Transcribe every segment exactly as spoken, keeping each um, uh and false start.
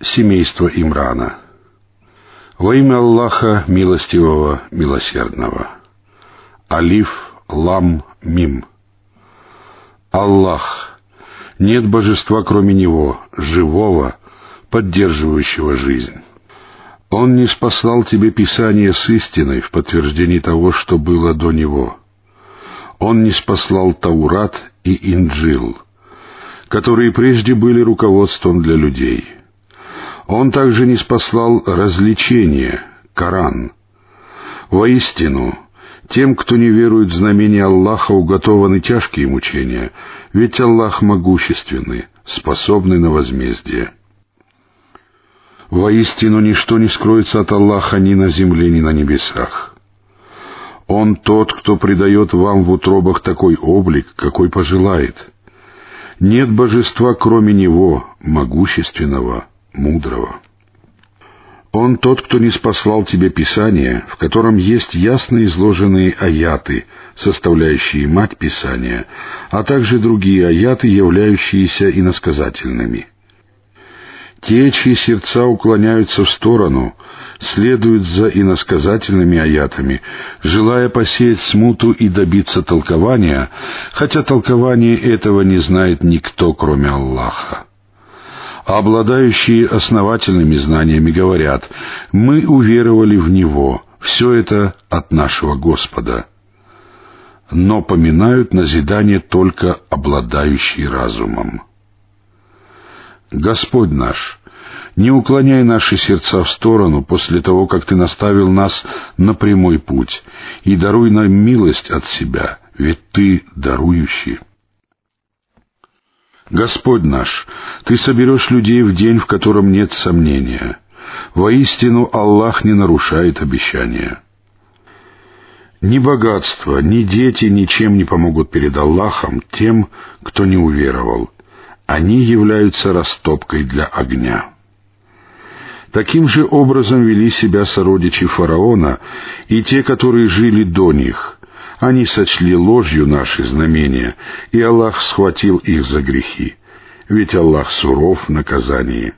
Семейство Имрана. Во имя Аллаха Милостивого, Милосердного. Алиф, Лам, Мим. Аллах. Нет божества, кроме Него, живого, поддерживающего жизнь. Он ниспослал тебе Писание с истиной в подтверждении того, что было до него. Он ниспослал Таурат и Инджил, которые прежде были руководством для людей. Он также ниспослал развлечение, Коран. Воистину, тем, кто не верует в знамения Аллаха, уготованы тяжкие мучения, ведь Аллах могущественный, способный на возмездие. Воистину, ничто не скроется от Аллаха ни на земле, ни на небесах. Он тот, кто придает вам в утробах такой облик, какой пожелает. Нет божества, кроме Него, могущественного, мудрого. Он тот, кто ниспослал тебе Писание, в котором есть ясно изложенные аяты, составляющие мать Писания, а также другие аяты, являющиеся иносказательными. Те, чьи сердца уклоняются в сторону, следуют за иносказательными аятами, желая посеять смуту и добиться толкования, хотя толкование этого не знает никто, кроме Аллаха. А обладающие основательными знаниями говорят: «Мы уверовали в Него, все это от нашего Господа». Но поминают назидание только обладающие разумом. Господь наш, не уклоняй наши сердца в сторону после того, как Ты наставил нас на прямой путь, и даруй нам милость от Себя, ведь Ты дарующий. Господь наш, Ты соберешь людей в день, в котором нет сомнения. Воистину, Аллах не нарушает обещания. Ни богатство, ни дети ничем не помогут перед Аллахом тем, кто не уверовал. Они являются растопкой для огня. Таким же образом вели себя сородичи фараона и те, которые жили до них. Они сочли ложью наши знамения, и Аллах схватил их за грехи, ведь Аллах суров в наказании.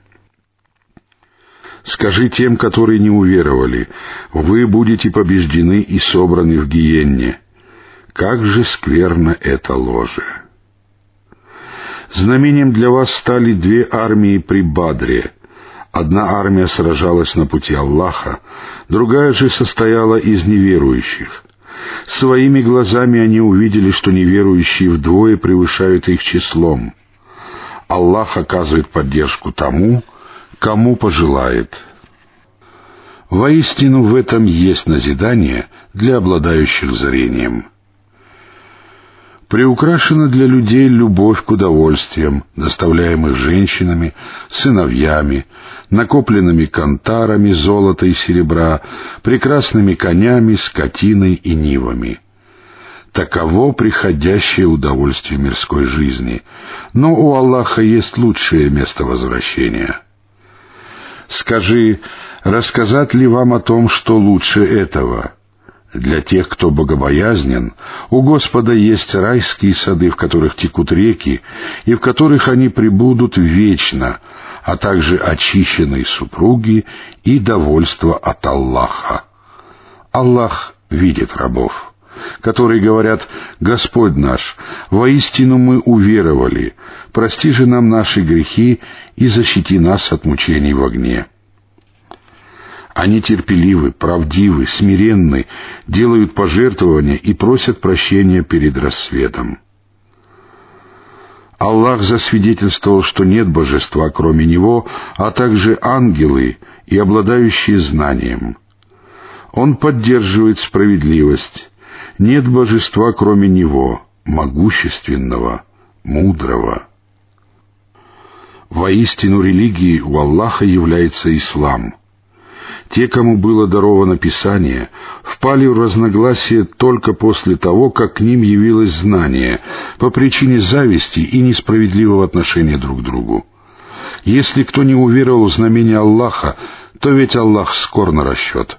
Скажи тем, которые не уверовали: вы будете побеждены и собраны в гиенне. Как же скверно это ложе! Знамением для вас стали две армии при Бадре. Одна армия сражалась на пути Аллаха, другая же состояла из неверующих. Своими глазами они увидели, что неверующие вдвое превышают их числом. Аллах оказывает поддержку тому, кому пожелает. Воистину, в этом есть назидание для обладающих зрением. Приукрашена для людей любовь к удовольствиям, доставляемых женщинами, сыновьями, накопленными кантарами золота и серебра, прекрасными конями, скотиной и нивами. Таково приходящее удовольствие мирской жизни, но у Аллаха есть лучшее место возвращения. Скажи, рассказать ли вам о том, что лучше этого? Для тех, кто богобоязнен, у Господа есть райские сады, в которых текут реки, и в которых они пребудут вечно, а также очищенные супруги и довольство от Аллаха. Аллах видит рабов, которые говорят: «Господь наш, воистину мы уверовали, прости же нам наши грехи и защити нас от мучений в огне». Они терпеливы, правдивы, смиренны, делают пожертвования и просят прощения перед рассветом. Аллах засвидетельствовал, что нет божества, кроме Него, а также ангелы и обладающие знанием. Он поддерживает справедливость. Нет божества, кроме Него, могущественного, мудрого. Воистину, религией у Аллаха является ислам. Те, кому было даровано Писание, впали в разногласие только после того, как к ним явилось знание, по причине зависти и несправедливого отношения друг к другу. Если кто не уверовал в знамение Аллаха, то ведь Аллах скор на расчет.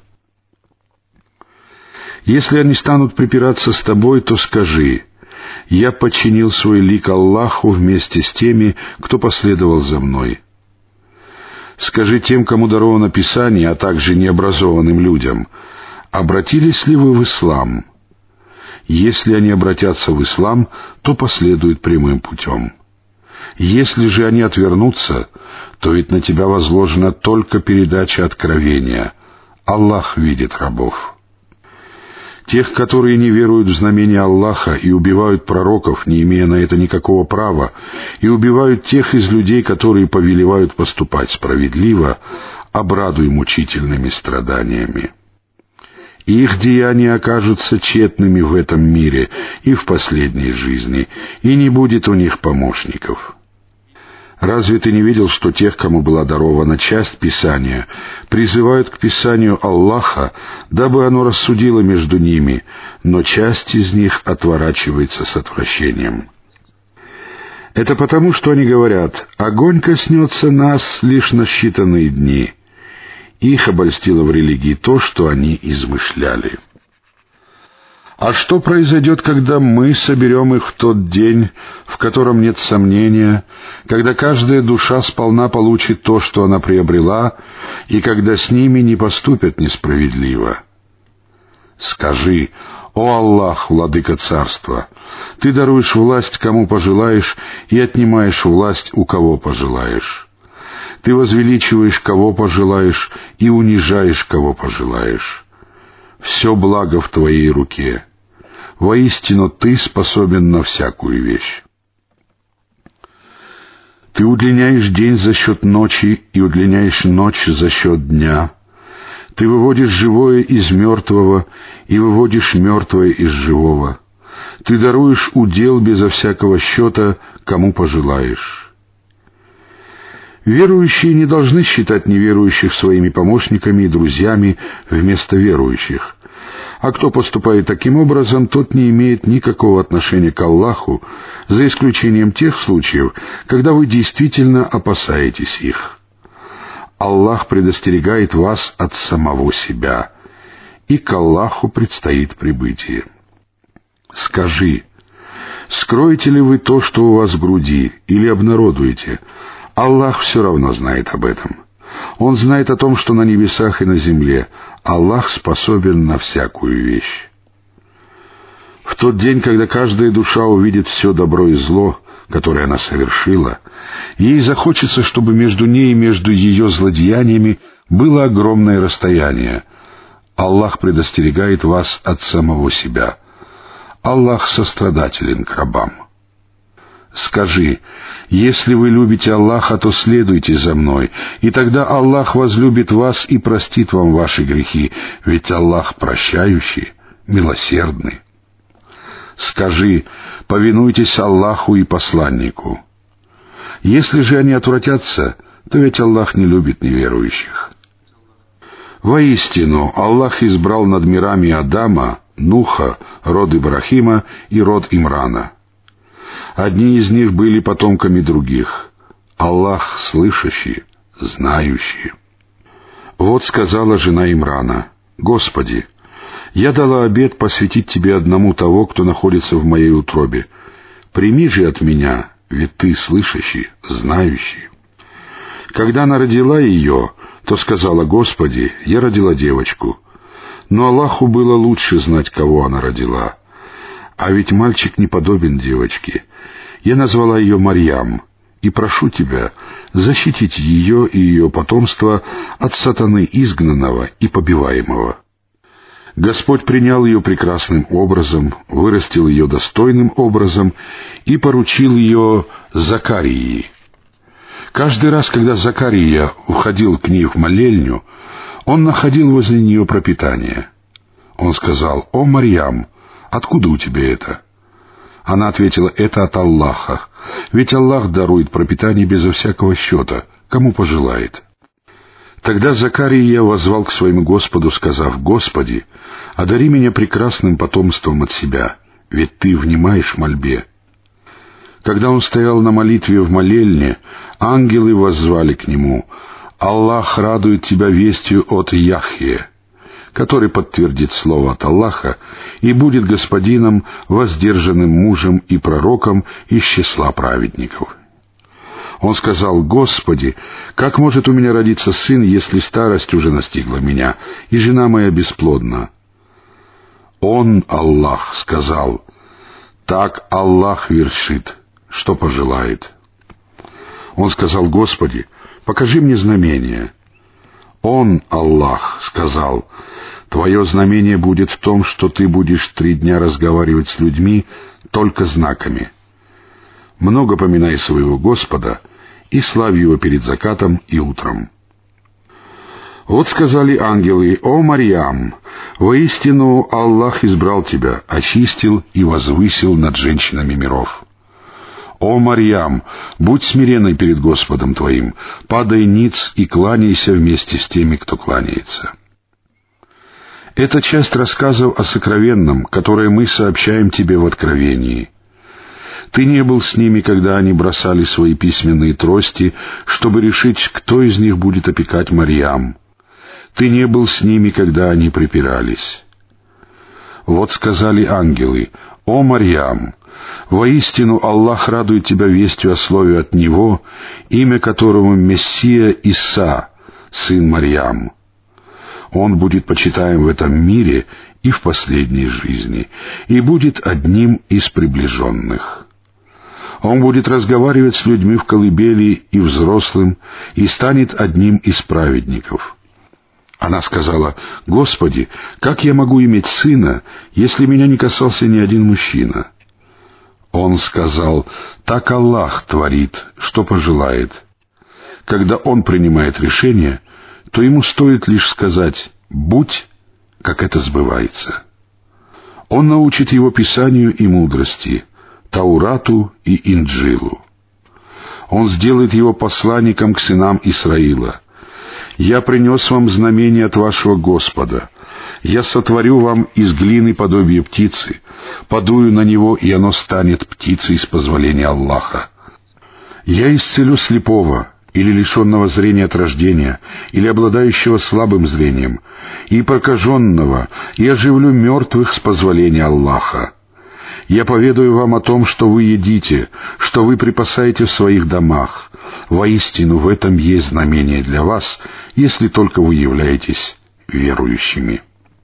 Если они станут припираться с тобой, то скажи: «Я подчинил свой лик Аллаху вместе с теми, кто последовал за мной». Скажи тем, кому даровано Писание, а также необразованным людям, обратились ли вы в ислам? Если они обратятся в ислам, то последуют прямым путем. Если же они отвернутся, то ведь на тебя возложена только передача откровения. Аллах видит рабов. Тех, которые не веруют в знамения Аллаха и убивают пророков, не имея на это никакого права, и убивают тех из людей, которые повелевают поступать справедливо, обрадуй мучительными страданиями. Их деяния окажутся тщетными в этом мире и в последней жизни, и не будет у них помощников. Разве ты не видел, что тех, кому была дарована часть Писания, призывают к Писанию Аллаха, дабы оно рассудило между ними, но часть из них отворачивается с отвращением? Это потому, что они говорят: «Огонь коснется нас лишь на считанные дни». Их обольстило в религии то, что они измышляли. А что произойдет, когда мы соберем их в тот день, в котором нет сомнения, когда каждая душа сполна получит то, что она приобрела, и когда с ними не поступят несправедливо? Скажи: «О Аллах, владыка царства, Ты даруешь власть, кому пожелаешь, и отнимаешь власть, у кого пожелаешь. Ты возвеличиваешь, кого пожелаешь, и унижаешь, кого пожелаешь. Все благо в Твоей руке. Воистину Ты способен на всякую вещь. Ты удлиняешь день за счет ночи и удлиняешь ночь за счет дня. Ты выводишь живое из мертвого и выводишь мертвое из живого. Ты даруешь удел безо всякого счета, кому пожелаешь». Верующие не должны считать неверующих своими помощниками и друзьями вместо верующих. А кто поступает таким образом, тот не имеет никакого отношения к Аллаху, за исключением тех случаев, когда вы действительно опасаетесь их. Аллах предостерегает вас от самого себя, и к Аллаху предстоит прибытие. Скажи: скроете ли вы то, что у вас в груди, или обнародуете? Аллах все равно знает об этом. Он знает о том, что на небесах и на земле. Аллах способен на всякую вещь. В тот день, когда каждая душа увидит все добро и зло, которое она совершила, ей захочется, чтобы между ней и между ее злодеяниями было огромное расстояние. Аллах предостерегает вас от самого себя. Аллах сострадателен к рабам. Скажи: если вы любите Аллаха, то следуйте за мной, и тогда Аллах возлюбит вас и простит вам ваши грехи, ведь Аллах прощающий, милосердный. Скажи: повинуйтесь Аллаху и посланнику. Если же они отвратятся, то ведь Аллах не любит неверующих. Воистину, Аллах избрал над мирами Адама, Нуха, род Ибрахима и род Имрана. Одни из них были потомками других. Аллах слышащий, знающий. Вот сказала жена Имрана: «Господи, я дала обет посвятить Тебе одному того, кто находится в моей утробе. Прими же от меня, ведь Ты слышащий, знающий». Когда она родила ее, то сказала: «Господи, я родила девочку». Но Аллаху было лучше знать, кого она родила. А ведь мальчик не подобен девочке. Я назвала ее Марьям, и прошу Тебя защитить ее и ее потомство от сатаны изгнанного и побиваемого. Господь принял ее прекрасным образом, вырастил ее достойным образом и поручил ее Закарии. Каждый раз, когда Закария уходил к ней в молельню, он находил возле нее пропитание. Он сказал: «О, Марьям, откуда у тебя это?» Она ответила: «Это от Аллаха, ведь Аллах дарует пропитание безо всякого счета, кому пожелает». Тогда Закария воззвал к своему Господу, сказав: «Господи, одари меня прекрасным потомством от себя, ведь Ты внимаешь мольбе». Когда он стоял на молитве в молельне, ангелы воззвали к нему: «Аллах радует тебя вестью от Яхье, который подтвердит слово от Аллаха и будет господином, воздержанным мужем и пророком из числа праведников». Он сказал: «Господи, как может у меня родиться сын, если старость уже настигла меня, и жена моя бесплодна?» Он, Аллах, сказал: «Так Аллах вершит, что пожелает». Он сказал: «Господи, покажи мне знамение». Он, Аллах, сказал: «Твое знамение будет в том, что ты будешь три дня разговаривать с людьми только знаками. Много поминай своего Господа и славь Его перед закатом и утром». Вот сказали ангелы: «О Марьям, воистину Аллах избрал тебя, очистил и возвысил над женщинами миров. О Марьям, будь смиренной перед Господом твоим, падай ниц и кланяйся вместе с теми, кто кланяется». Это часть рассказов о сокровенном, которое мы сообщаем тебе в Откровении. Ты не был с ними, когда они бросали свои письменные трости, чтобы решить, кто из них будет опекать Марьям. Ты не был с ними, когда они припирались. Вот сказали ангелы: «О Марьям, воистину Аллах радует тебя вестью о слове от Него, имя которому Мессия Иса, сын Марьям. Он будет почитаем в этом мире и в последней жизни, и будет одним из приближенных. Он будет разговаривать с людьми в колыбели и взрослым, и станет одним из праведников». Она сказала: «Господи, как я могу иметь сына, если меня не касался ни один мужчина?» Он сказал: «Так Аллах творит, что пожелает. Когда Он принимает решение, то ему стоит лишь сказать: «Будь», как это сбывается. Он научит его Писанию и мудрости, Таурату и Инджилу. Он сделает его посланником к сынам Исраила. Я принес вам знамение от вашего Господа. Я сотворю вам из глины подобие птицы, подую на него, и оно станет птицей с позволения Аллаха. Я исцелю слепого, или лишенного зрения от рождения, или обладающего слабым зрением, и прокаженного, и оживлю мертвых с позволения Аллаха. Я поведаю вам о том, что вы едите, что вы припасаете в своих домах. Воистину, в этом есть знамение для вас, если только вы являетесь верующими.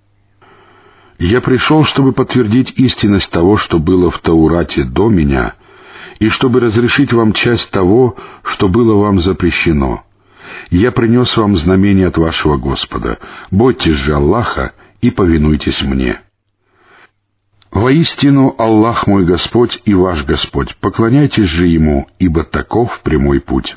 Я пришел, чтобы подтвердить истинность того, что было в Таурате до меня, и чтобы разрешить вам часть того, что было вам запрещено. Я принес вам знамение от вашего Господа. Бойтесь же Аллаха и повинуйтесь мне. Воистину, Аллах мой Господь и ваш Господь, поклоняйтесь же Ему, ибо таков прямой путь».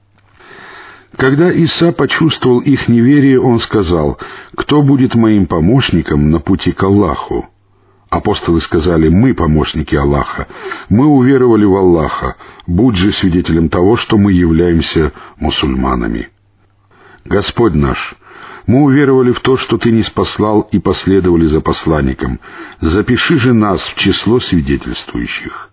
Когда Иса почувствовал их неверие, он сказал: «Кто будет моим помощником на пути к Аллаху?» Апостолы сказали: «Мы помощники Аллаха, мы уверовали в Аллаха, будь же свидетелем того, что мы являемся мусульманами». «Господь наш, мы уверовали в то, что Ты ниспослал, и последовали за посланником. Запиши же нас в число свидетельствующих».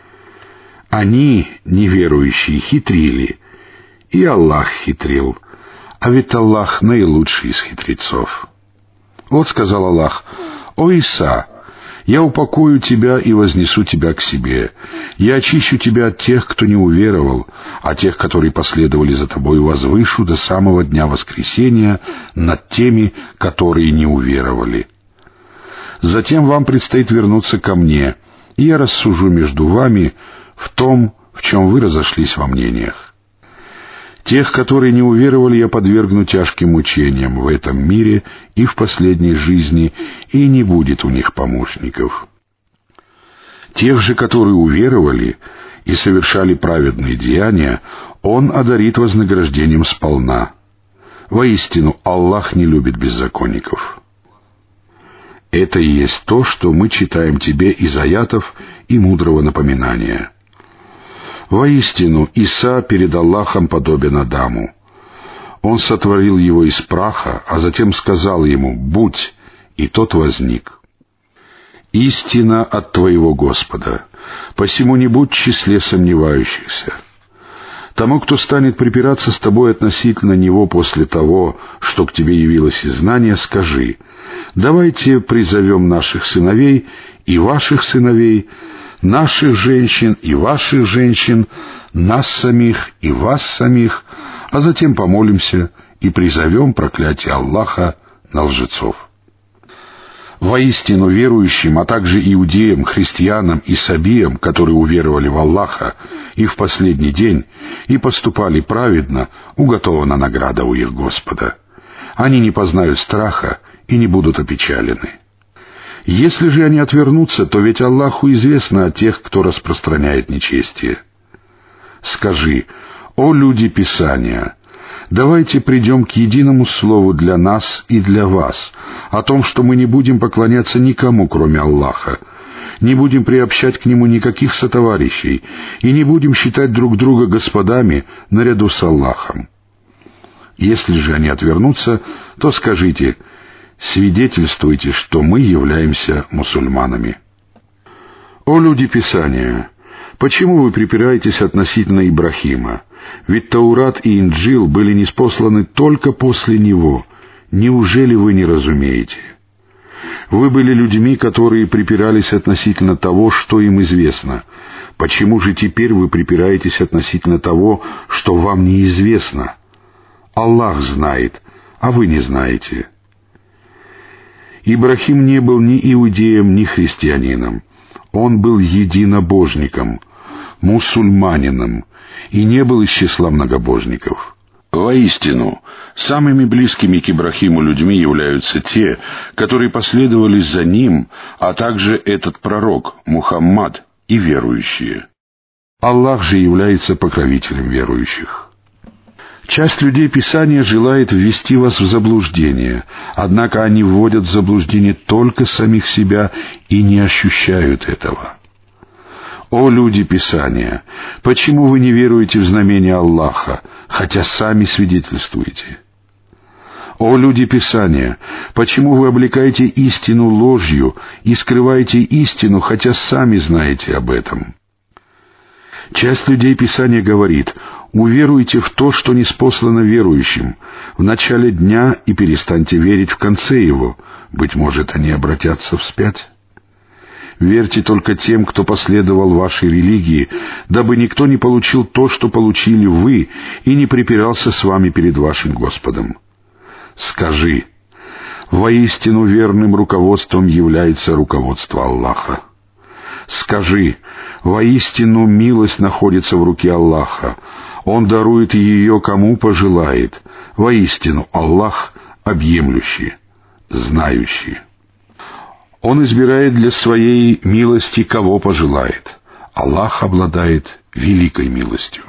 Они, неверующие, хитрили, и Аллах хитрил, а ведь Аллах наилучший из хитрецов. Вот сказал Аллах: «О Иса, я упокою тебя и вознесу тебя к себе. Я очищу тебя от тех, кто не уверовал, а тех, которые последовали за тобой, возвышу до самого дня воскресения над теми, которые не уверовали. Затем вам предстоит вернуться ко мне, и я рассужу между вами в том, в чем вы разошлись во мнениях. Тех, которые не уверовали, я подвергну тяжким мучениям в этом мире и в последней жизни, и не будет у них помощников. Тех же, которые уверовали и совершали праведные деяния, Он одарит вознаграждением сполна. Воистину, Аллах не любит беззаконников». Это и есть то, что мы читаем тебе из аятов и мудрого напоминания. Воистину, Иса перед Аллахом подобен Адаму. Он сотворил его из праха, а затем сказал ему: «Будь», и тот возник. Истина от твоего Господа, посему не будь в числе сомневающихся. Тому, кто станет припираться с тобой относительно него после того, что к тебе явилось из знания, скажи: давайте призовем наших сыновей и ваших сыновей, наших женщин и ваших женщин, нас самих и вас самих, а затем помолимся и призовем проклятие Аллаха на лжецов. Воистину верующим, а также иудеям, христианам и сабиям, которые уверовали в Аллаха и в последний день, и поступали праведно, уготована награда у их Господа. Они не познают страха и не будут опечалены. Если же они отвернутся, то ведь Аллаху известно о тех, кто распространяет нечестие. Скажи: «О люди Писания, давайте придем к единому слову для нас и для вас, о том, что мы не будем поклоняться никому, кроме Аллаха, не будем приобщать к Нему никаких сотоварищей и не будем считать друг друга господами наряду с Аллахом». Если же они отвернутся, то скажите: «Свидетельствуйте, что мы являемся мусульманами». О люди Писания, почему вы припираетесь относительно Ибрахима? Ведь Таурат и Инджил были ниспосланы только после него. Неужели вы не разумеете? Вы были людьми, которые припирались относительно того, что им известно. Почему же теперь вы припираетесь относительно того, что вам неизвестно? Аллах знает, а вы не знаете. Ибрахим не был ни иудеем, ни христианином. Он был единобожником, мусульманином, и не был из числа многобожников. Воистину, самыми близкими к Ибрахиму людьми являются те, которые последовали за ним, а также этот пророк, Мухаммад, и верующие. Аллах же является покровителем верующих. Часть людей Писания желает ввести вас в заблуждение, однако они вводят в заблуждение только самих себя и не ощущают этого. О люди Писания, почему вы не веруете в знамения Аллаха, хотя сами свидетельствуете? О люди Писания, почему вы облекаете истину ложью и скрываете истину, хотя сами знаете об этом? Часть людей Писания говорит: уверуйте в то, что ниспослано верующим, в начале дня и перестаньте верить в конце его, быть может, они обратятся вспять. Верьте только тем, кто последовал вашей религии, дабы никто не получил то, что получили вы, и не припирался с вами перед вашим Господом. Скажи: воистину верным руководством является руководство Аллаха. Скажи: воистину милость находится в руке Аллаха. Он дарует ее, кому пожелает. Воистину Аллах объемлющий, знающий. Он избирает для своей милости, кого пожелает. Аллах обладает великой милостью.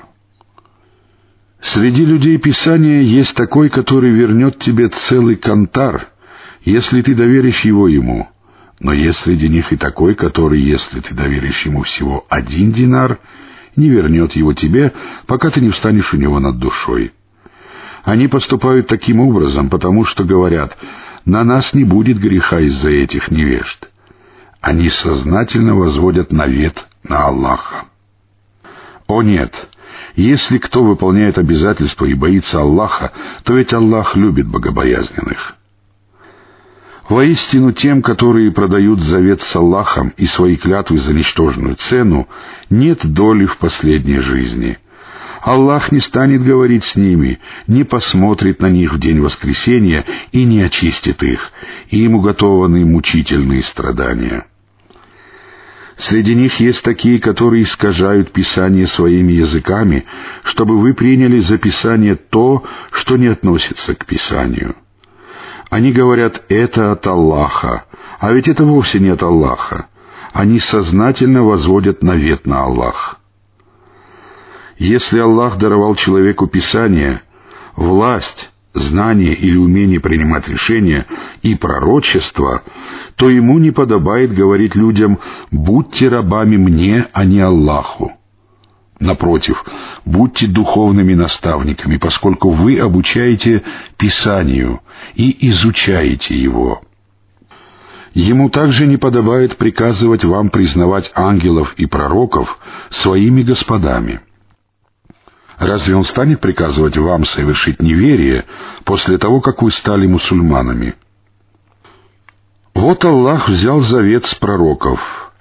Среди людей Писания есть такой, который вернет тебе целый кантар, если ты доверишь его ему. Но есть среди них и такой, который, если ты доверишь ему всего один динар, не вернет его тебе, пока ты не встанешь у него над душой. Они поступают таким образом, потому что говорят: на нас не будет греха из-за этих невежд. Они сознательно возводят навет на Аллаха. О нет! Если кто выполняет обязательства и боится Аллаха, то ведь Аллах любит богобоязненных. Воистину тем, которые продают завет с Аллахом и свои клятвы за ничтожную цену, нет доли в последней жизни. Аллах не станет говорить с ними, не посмотрит на них в день воскресения и не очистит их, и им уготованы мучительные страдания. Среди них есть такие, которые искажают Писание своими языками, чтобы вы приняли за Писание то, что не относится к Писанию. Они говорят: это от Аллаха, а ведь это вовсе не от Аллаха. Они сознательно возводят навет на Аллах. Если Аллах даровал человеку Писание, власть, знание или умение принимать решения и пророчество, то ему не подобает говорить людям: «Будьте рабами мне, а не Аллаху». Напротив, будьте духовными наставниками, поскольку вы обучаете Писанию и изучаете его. Ему также не подобает приказывать вам признавать ангелов и пророков своими господами. Разве он станет приказывать вам совершить неверие после того, как вы стали мусульманами? Вот Аллах взял завет с пророков.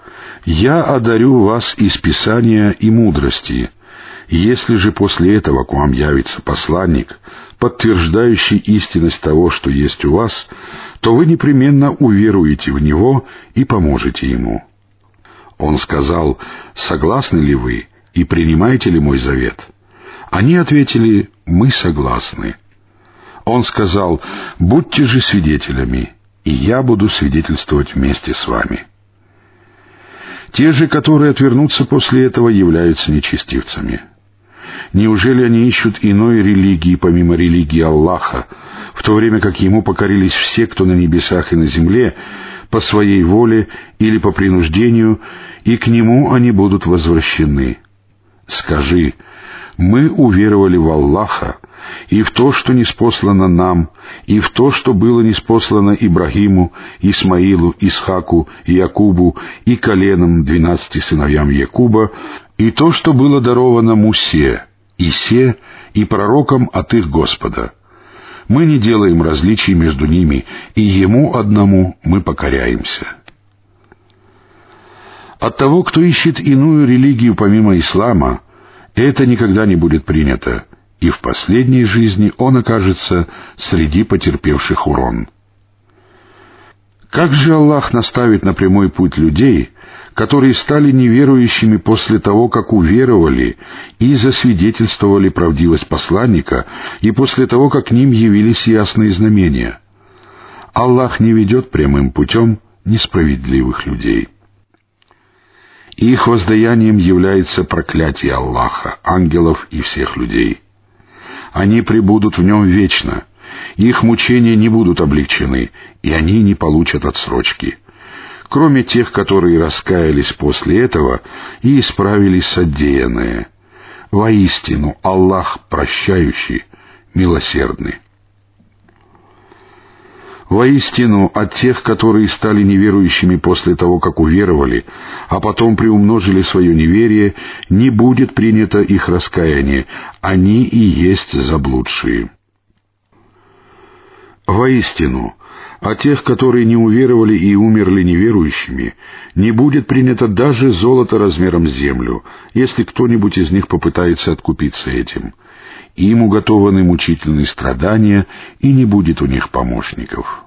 «Я одарю вас из Писания и мудрости. Если же после этого к вам явится посланник, подтверждающий истинность того, что есть у вас, то вы непременно уверуете в него и поможете ему». Он сказал: «Согласны ли вы и принимаете ли мой завет?» Они ответили: «Мы согласны». Он сказал: «Будьте же свидетелями, и я буду свидетельствовать вместе с вами». Те же, которые отвернутся после этого, являются нечестивцами. Неужели они ищут иной религии, помимо религии Аллаха, в то время как Ему покорились все, кто на небесах и на земле, по своей воле или по принуждению, и к Нему они будут возвращены? Скажи: мы уверовали в Аллаха и в то, что ниспослано нам, и в то, что было ниспослано Ибрагиму, Исмаилу, Исхаку, Якубу и коленам двенадцати сыновьям Якуба, и то, что было даровано Мусе, Исе и пророкам от их Господа. Мы не делаем различий между ними, и Ему одному мы покоряемся. От того, кто ищет иную религию помимо ислама, это никогда не будет принято, и в последней жизни он окажется среди потерпевших урон. Как же Аллах наставит на прямой путь людей, которые стали неверующими после того, как уверовали и засвидетельствовали правдивость посланника, и после того, как к ним явились ясные знамения? Аллах не ведет прямым путем несправедливых людей. Их воздаянием является проклятие Аллаха, ангелов и всех людей. Они пребудут в нем вечно, их мучения не будут облегчены, и они не получат отсрочки, кроме тех, которые раскаялись после этого и исправили содеянное. Воистину, Аллах прощающий, милосердный. Воистину, от тех, которые стали неверующими после того, как уверовали, а потом приумножили свое неверие, не будет принято их раскаяние, они и есть заблудшие. Воистину, от тех, которые не уверовали и умерли неверующими, не будет принято даже золото размером с землю, если кто-нибудь из них попытается откупиться этим. Им уготованы мучительные страдания, и не будет у них помощников.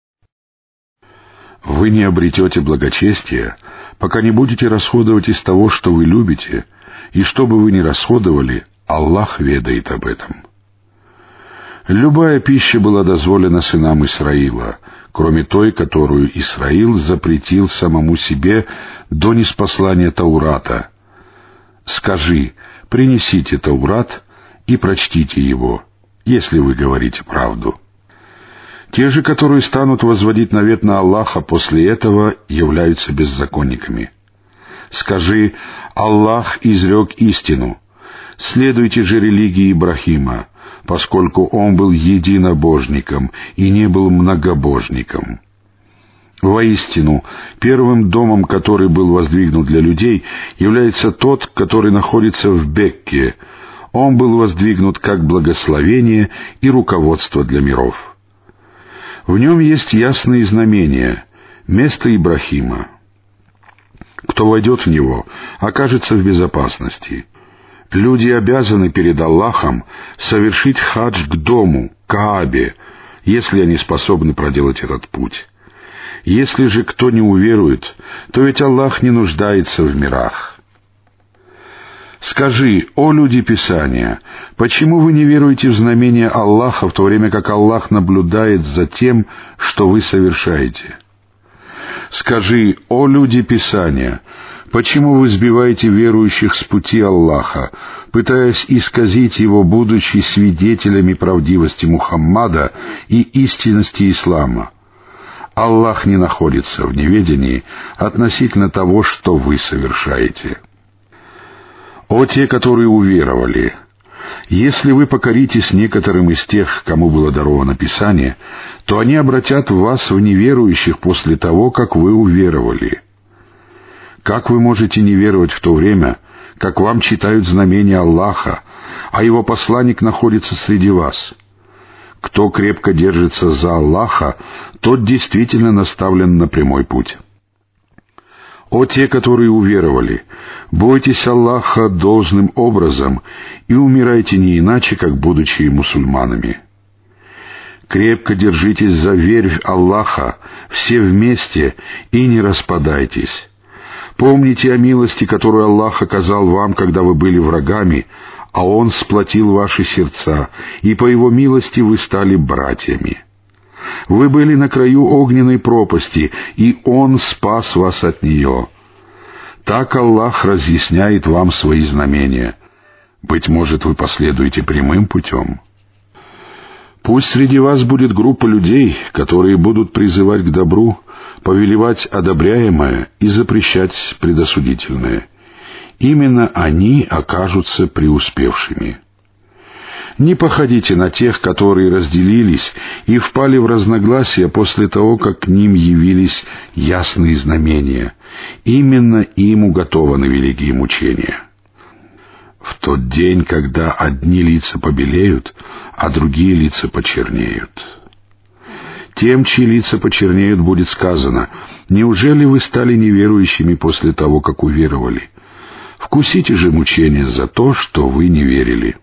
Вы не обретете благочестия, пока не будете расходовать из того, что вы любите, и что бы вы ни расходовали, Аллах ведает об этом. Любая пища была дозволена сынам Исраила, кроме той, которую Исраил запретил самому себе до ниспослания Таурата. Скажи: принесите Таурат и прочтите его, если вы говорите правду. Те же, которые станут возводить навет на Аллаха после этого, являются беззаконниками. Скажи: Аллах изрек истину. Следуйте же религии Ибрахима, поскольку он был единобожником и не был многобожником. Воистину, первым домом, который был воздвигнут для людей, является тот, который находится в Бекке. Он был воздвигнут как благословение и руководство для миров. В нем есть ясные знамения, место Ибрахима. Кто войдет в него, окажется в безопасности. Люди обязаны перед Аллахом совершить хадж к дому, Каабе, если они способны проделать этот путь. Если же кто не уверует, то ведь Аллах не нуждается в мирах. Скажи: о люди Писания, почему вы не веруете в знамения Аллаха, в то время как Аллах наблюдает за тем, что вы совершаете? Скажи: о люди Писания, почему вы сбиваете верующих с пути Аллаха, пытаясь исказить его, будучи свидетелями правдивости Мухаммада и истинности ислама? Аллах не находится в неведении относительно того, что вы совершаете. О те, которые уверовали! Если вы покоритесь некоторым из тех, кому было даровано Писание, то они обратят вас в неверующих после того, как вы уверовали. Как вы можете не веровать в то время, как вам читают знамения Аллаха, а Его посланник находится среди вас? Кто крепко держится за Аллаха, тот действительно наставлен на прямой путь. О те, которые уверовали, бойтесь Аллаха должным образом и умирайте не иначе, как будучи мусульманами. Крепко держитесь за вервь Аллаха, все вместе, и не распадайтесь. Помните о милости, которую Аллах оказал вам, когда вы были врагами, а Он сплотил ваши сердца, и по Его милости вы стали братьями. Вы были на краю огненной пропасти, и Он спас вас от нее. Так Аллах разъясняет вам свои знамения. Быть может, вы последуете прямым путем. Пусть среди вас будет группа людей, которые будут призывать к добру, повелевать одобряемое и запрещать предосудительное. Именно они окажутся преуспевшими. Не походите на тех, которые разделились и впали в разногласия после того, как к ним явились ясные знамения. Именно им уготованы великие мучения. В тот день, когда одни лица побелеют, а другие лица почернеют. Тем, чьи лица почернеют, будет сказано: «Неужели вы стали неверующими после того, как уверовали? Вкусите же мучения за то, что вы не верили».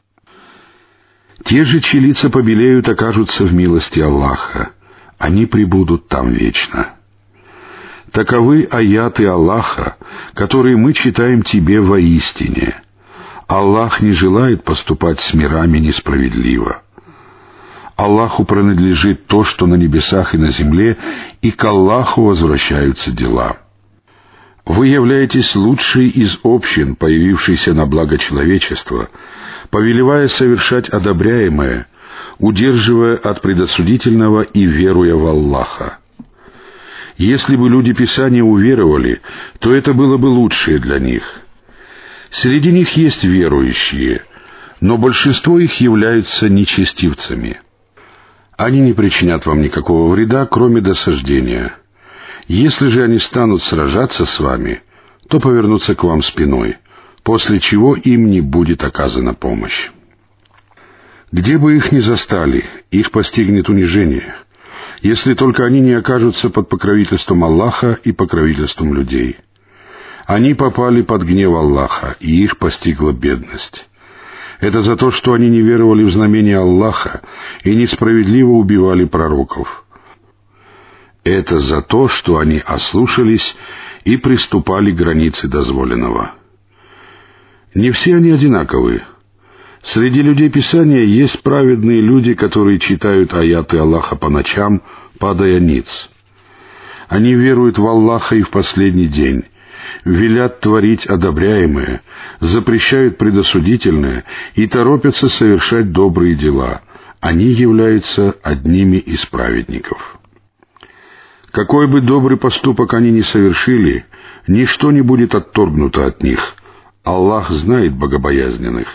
Те же, чьи лица побелеют, окажутся в милости Аллаха. Они пребудут там вечно. Таковы аяты Аллаха, которые мы читаем тебе воистине. Аллах не желает поступать с мирами несправедливо. Аллаху принадлежит то, что на небесах и на земле, и к Аллаху возвращаются дела. Вы являетесь лучшей из общин, появившейся на благо человечества, повелевая совершать одобряемое, удерживая от предосудительного и веруя в Аллаха. Если бы люди Писания уверовали, то это было бы лучшее для них. Среди них есть верующие, но большинство их являются нечестивцами. Они не причинят вам никакого вреда, кроме досаждения. Если же они станут сражаться с вами, то повернутся к вам спиной, после чего им не будет оказана помощь. Где бы их ни застали, их постигнет унижение, если только они не окажутся под покровительством Аллаха и покровительством людей. Они попали под гнев Аллаха, и их постигла бедность. Это за то, что они не веровали в знамения Аллаха и несправедливо убивали пророков. Это за то, что они ослушались и приступали к границе дозволенного. Не все они одинаковы. Среди людей Писания есть праведные люди, которые читают аяты Аллаха по ночам, падая ниц. Они веруют в Аллаха и в последний день, велят творить одобряемое, запрещают предосудительное и торопятся совершать добрые дела. Они являются одними из праведников. Какой бы добрый поступок они ни совершили, ничто не будет отторгнуто от них. Аллах знает богобоязненных.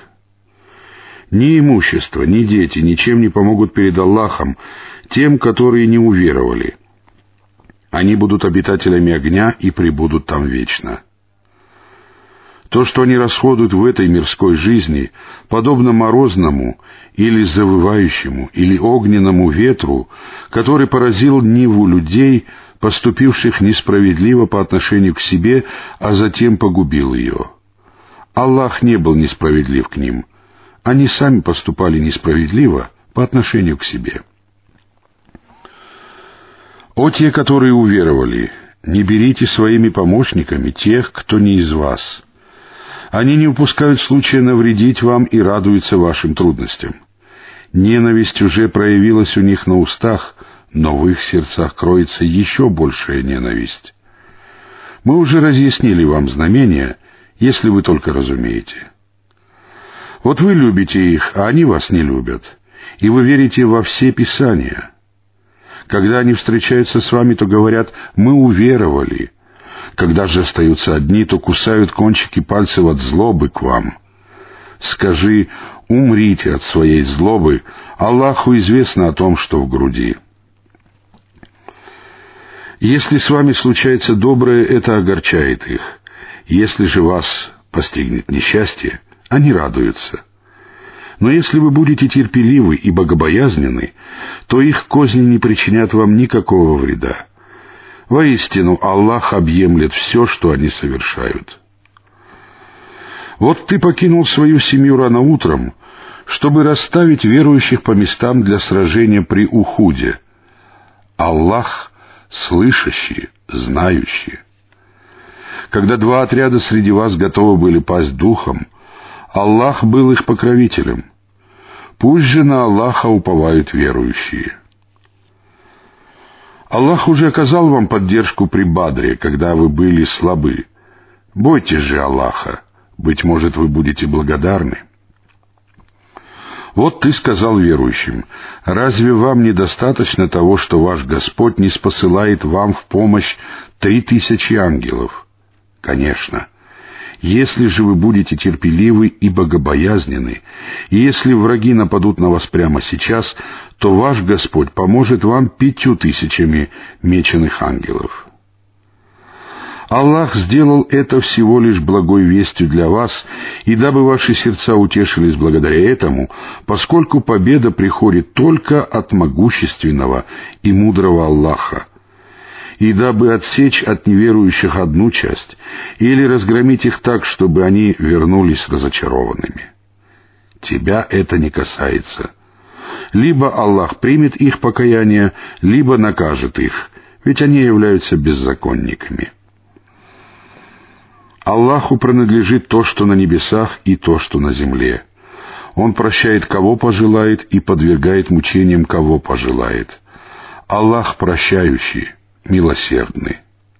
Ни имущество, ни дети ничем не помогут перед Аллахом тем, которые не уверовали. Они будут обитателями огня и пребудут там вечно. То, что они расходуют в этой мирской жизни, подобно морозному или завывающему, или огненному ветру, который поразил ниву людей, поступивших несправедливо по отношению к себе, а затем погубил ее. Аллах не был несправедлив к ним. Они сами поступали несправедливо по отношению к себе. О те, которые уверовали, не берите своими помощниками тех, кто не из вас. Они не упускают случая навредить вам и радуются вашим трудностям. Ненависть уже проявилась у них на устах, но в их сердцах кроется еще большая ненависть. Мы уже разъяснили вам знамения, если вы только разумеете. Вот вы любите их, а они вас не любят, и вы верите во все Писания. Когда они встречаются с вами, то говорят: «Мы уверовали». Когда же остаются одни, то кусают кончики пальцев от злобы к вам. Скажи: умрите от своей злобы, Аллаху известно о том, что в груди. Если с вами случается доброе, это огорчает их. Если же вас постигнет несчастье, они радуются. Но если вы будете терпеливы и богобоязненны, то их козни не причинят вам никакого вреда. Воистину, Аллах объемлет все, что они совершают. Вот ты покинул свою семью рано утром, чтобы расставить верующих по местам для сражения при Ухуде. Аллах слышащий, знающий. Когда два отряда среди вас готовы были пасть духом, Аллах был их покровителем. Пусть же на Аллаха уповают верующие. Аллах уже оказал вам поддержку при Бадре, когда вы были слабы. Бойтесь же Аллаха, быть может, вы будете благодарны. Вот ты сказал верующим: разве вам недостаточно того, что ваш Господь не спосылает вам в помощь три тысячи ангелов? Конечно. Если же вы будете терпеливы и богобоязненны, и если враги нападут на вас прямо сейчас, то ваш Господь поможет вам пятью тысячами меченых ангелов. Аллах сделал это всего лишь благой вестью для вас, и дабы ваши сердца утешились благодаря этому, поскольку победа приходит только от могущественного и мудрого Аллаха, и дабы отсечь от неверующих одну часть, или разгромить их так, чтобы они вернулись разочарованными. Тебя это не касается. Либо Аллах примет их покаяние, либо накажет их, ведь они являются беззаконниками. Аллаху принадлежит то, что на небесах, и то, что на земле. Он прощает, кого пожелает, и подвергает мучениям, кого пожелает. Аллах прощающий, милосердный.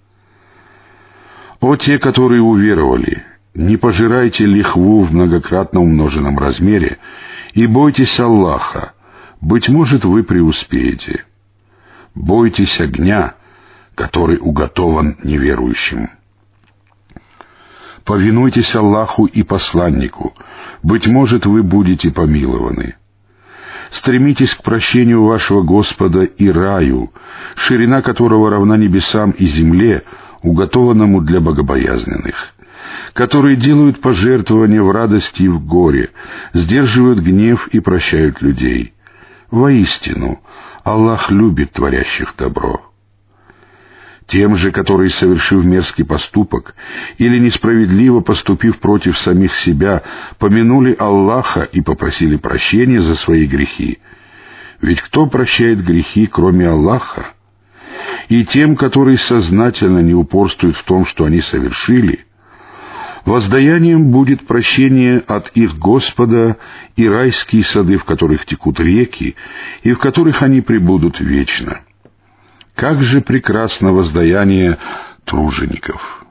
О те, которые уверовали, не пожирайте лихву в многократно умноженном размере, и бойтесь Аллаха, быть может, вы преуспеете. Бойтесь огня, который уготован неверующим. Повинуйтесь Аллаху и посланнику, быть может, вы будете помилованы. Стремитесь к прощению вашего Господа и раю, ширина которого равна небесам и земле, уготованному для богобоязненных, которые делают пожертвования в радости и в горе, сдерживают гнев и прощают людей. Воистину, Аллах любит творящих добро. Тем же, которые, совершив мерзкий поступок или несправедливо поступив против самих себя, помянули Аллаха и попросили прощения за свои грехи. Ведь кто прощает грехи, кроме Аллаха? И тем, которые сознательно не упорствуют в том, что они совершили, воздаянием будет прощение от их Господа и райские сады, в которых текут реки, и в которых они пребудут вечно. Как же прекрасно воздаяние тружеников!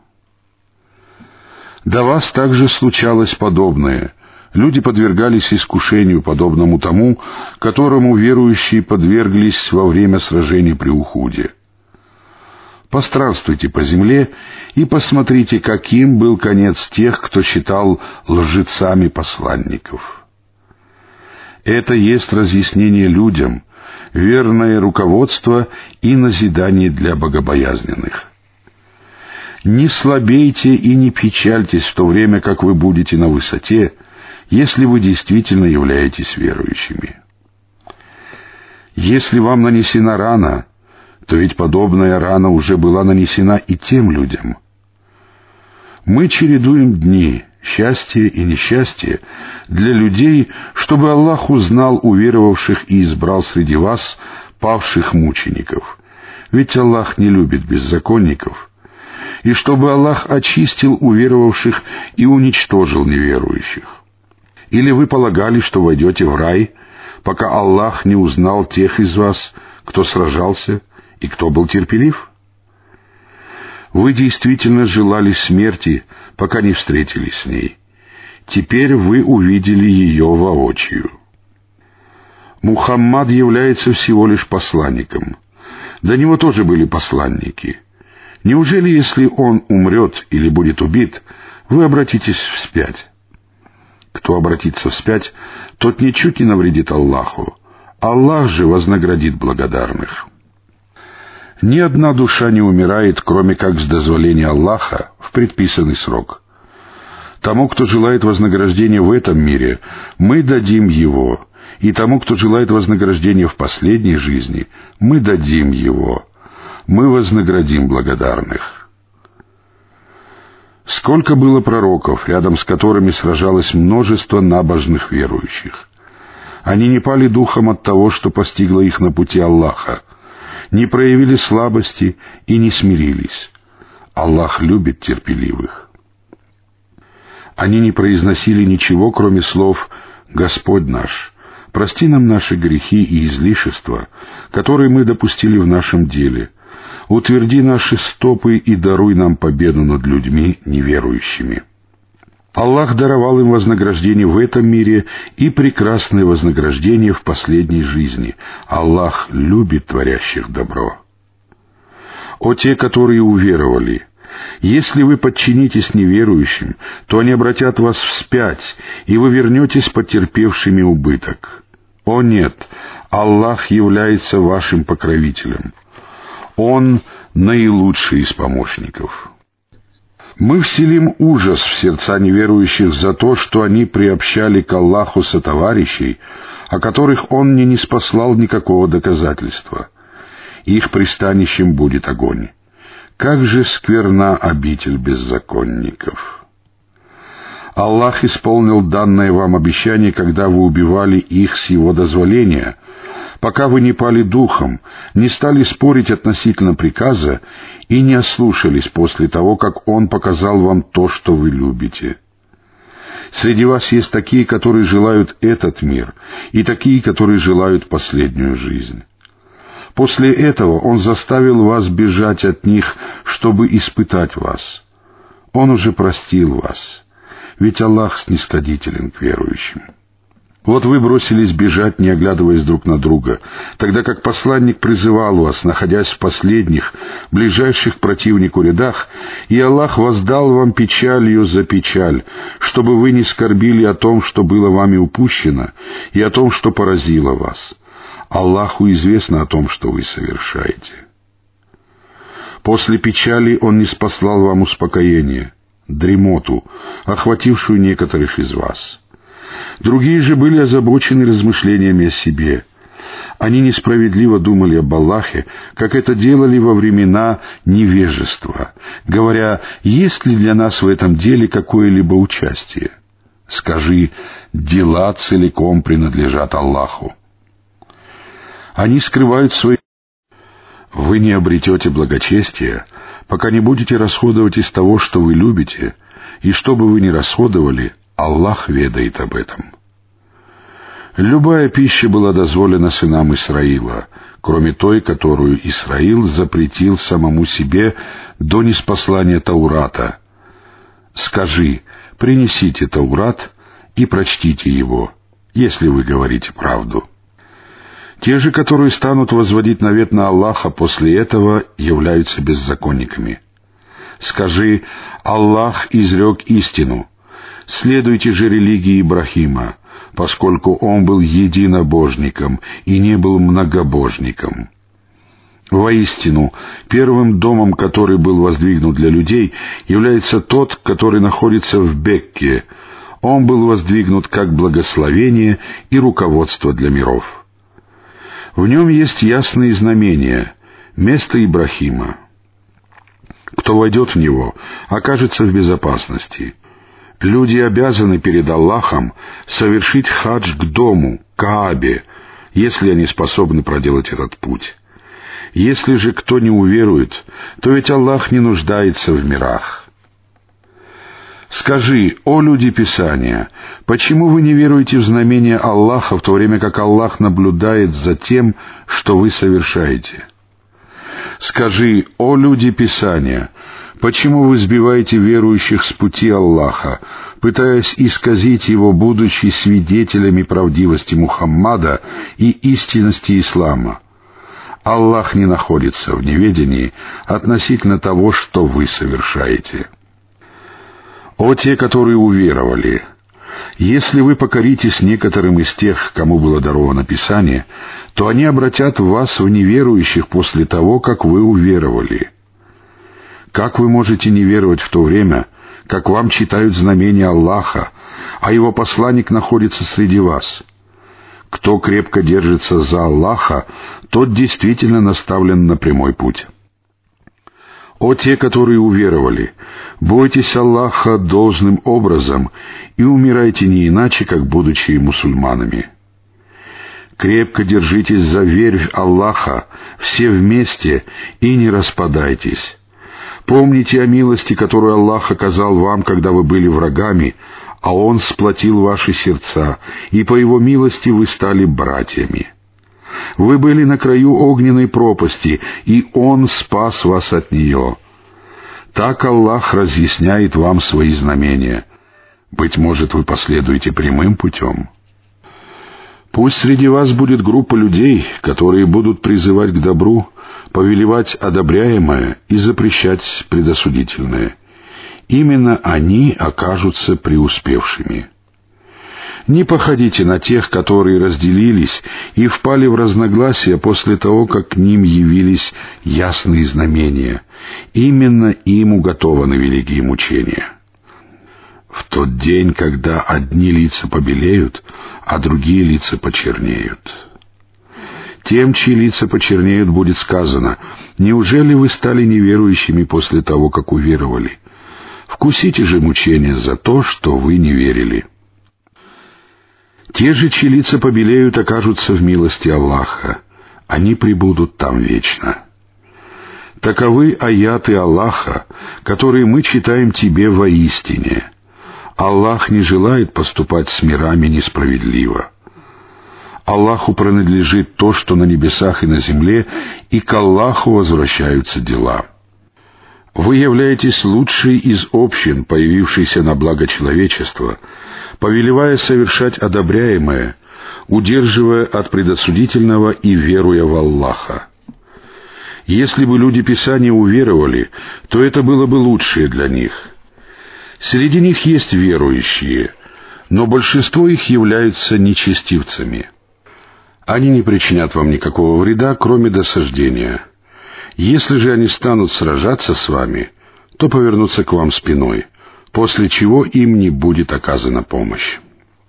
До вас также случалось подобное. Люди подвергались искушению, подобному тому, которому верующие подверглись во время сражений при Ухуде. Постранствуйте по земле и посмотрите, каким был конец тех, кто считал лжецами посланников. Это есть разъяснение людям, верное руководство и назидание для богобоязненных. Не слабейте и не печальтесь в то время, как вы будете на высоте, если вы действительно являетесь верующими. Если вам нанесена рана, то ведь подобная рана уже была нанесена и тем людям. Мы чередуем дни, счастье и несчастье для людей, чтобы Аллах узнал уверовавших и избрал среди вас павших мучеников. Ведь Аллах не любит беззаконников. И чтобы Аллах очистил уверовавших и уничтожил неверующих. Или вы полагали, что войдете в рай, пока Аллах не узнал тех из вас, кто сражался и кто был терпелив? Вы действительно желали смерти, пока не встретились с ней. Теперь вы увидели ее воочию. Мухаммад является всего лишь посланником. До него тоже были посланники. Неужели, если он умрет или будет убит, вы обратитесь вспять? Кто обратится вспять, тот ничуть не навредит Аллаху. Аллах же вознаградит благодарных. Ни одна душа не умирает, кроме как с дозволения Аллаха в предписанный срок. Тому, кто желает вознаграждения в этом мире, мы дадим его, и тому, кто желает вознаграждения в последней жизни, мы дадим его. мы вознаградим благодарных. Сколько было пророков, рядом с которыми сражалось множество набожных верующих. Они не пали духом от того, что постигло их на пути Аллаха, не проявили слабости и не смирились. Аллах любит терпеливых. Они не произносили ничего, кроме слов «Господь наш, прости нам наши грехи и излишества, которые мы допустили в нашем деле. Утверди наши стопы и даруй нам победу над людьми неверующими». Аллах даровал им вознаграждение в этом мире и прекрасное вознаграждение в последней жизни. Аллах любит творящих добро. О те, которые уверовали! Если вы подчинитесь неверующим, то они обратят вас вспять, и вы вернетесь потерпевшими убыток. О нет, Аллах является вашим покровителем. Он наилучший из помощников. Мы вселим ужас в сердца неверующих за то, что они приобщали к Аллаху сотоварищей, о которых Он не ниспослал никакого доказательства. Их пристанищем будет огонь. Как же скверна обитель беззаконников! Аллах исполнил данное вам обещание, когда вы убивали их с Его дозволения, пока вы не пали духом, не стали спорить относительно приказа и не ослушались после того, как Он показал вам то, что вы любите. Среди вас есть такие, которые желают этот мир, и такие, которые желают последнюю жизнь. После этого Он заставил вас бежать от них, чтобы испытать вас. Он уже простил вас, ведь Аллах снисходителен к верующим. Вот вы бросились бежать, не оглядываясь друг на друга, тогда как посланник призывал вас, находясь в последних, ближайших к противнику рядах, и Аллах воздал вам печалью за печаль, чтобы вы не скорбили о том, что было вами упущено, и о том, что поразило вас. Аллаху известно о том, что вы совершаете. После печали Он ниспослал вам успокоение, дремоту, охватившую некоторых из вас. Другие же были озабочены размышлениями о себе. Они несправедливо думали об Аллахе, как это делали во времена невежества, говоря, есть ли для нас в этом деле какое-либо участие. Скажи, дела целиком принадлежат Аллаху. Они скрывают свои... Вы не обретете благочестия, пока не будете расходовать из того, что вы любите, и что бы вы ни расходовали, Аллах ведает об этом. Любая пища была дозволена сынам Исраила, кроме той, которую Исраил запретил самому себе до ниспослания Таурата. Скажи, принесите Таурат и прочтите его, если вы говорите правду. Те же, которые станут возводить навет на Аллаха после этого, являются беззаконниками. Скажи, Аллах изрек истину. Следуйте же религии Ибрахима, поскольку он был единобожником и не был многобожником. Воистину, первым домом, который был воздвигнут для людей, является тот, который находится в Бекке. Он был воздвигнут как благословение и руководство для миров. В нем есть ясные знамения, место Ибрахима. Кто войдет в него, окажется в безопасности. Люди обязаны перед Аллахом совершить хадж к дому, Каабе, если они способны проделать этот путь. Если же кто не уверует, то ведь Аллах не нуждается в мирах. Скажи, о люди Писания, почему вы не веруете в знамения Аллаха, в то время как Аллах наблюдает за тем, что вы совершаете? Скажи, о люди Писания, почему вы сбиваете верующих с пути Аллаха, пытаясь исказить его, будучи свидетелями правдивости Мухаммада и истинности Ислама? Аллах не находится в неведении относительно того, что вы совершаете. О те, которые уверовали! Если вы покоритесь некоторым из тех, кому было даровано Писание, то они обратят вас в неверующих после того, как вы уверовали. Как вы можете не веровать в то время, как вам читают знамения Аллаха, а Его посланник находится среди вас? Кто крепко держится за Аллаха, тот действительно наставлен на прямой путь. О те, которые уверовали, бойтесь Аллаха должным образом и умирайте не иначе, как будучи мусульманами. Крепко держитесь за верь Аллаха, все вместе, и не распадайтесь. Помните о милости, которую Аллах оказал вам, когда вы были врагами, а Он сплотил ваши сердца, и по Его милости вы стали братьями. Вы были на краю огненной пропасти, и Он спас вас от нее. Так Аллах разъясняет вам свои знамения. Быть может, вы последуете прямым путем. Пусть среди вас будет группа людей, которые будут призывать к добру, повелевать одобряемое и запрещать предосудительное. Именно они окажутся преуспевшими. Не походите на тех, которые разделились и впали в разногласия после того, как к ним явились ясные знамения. Именно им уготованы великие мучения. В тот день, когда одни лица побелеют, а другие лица почернеют. Тем, чьи лица почернеют, будет сказано: «Неужели вы стали неверующими после того, как уверовали? Вкусите же мучения за то, что вы не верили». Те же, чьи лица побелеют, окажутся в милости Аллаха. Они пребудут там вечно. Таковы аяты Аллаха, которые мы читаем тебе воистине. Аллах не желает поступать с мирами несправедливо. Аллаху принадлежит то, что на небесах и на земле, и к Аллаху возвращаются дела. Вы являетесь лучшей из общин, появившейся на благо человечества, повелевая совершать одобряемое, удерживая от предосудительного и веруя в Аллаха. Если бы люди Писания уверовали, то это было бы лучшее для них. Среди них есть верующие, но большинство их являются нечестивцами. Они не причинят вам никакого вреда, кроме досаждения. Если же они станут сражаться с вами, то повернутся к вам спиной, после чего им не будет оказана помощь.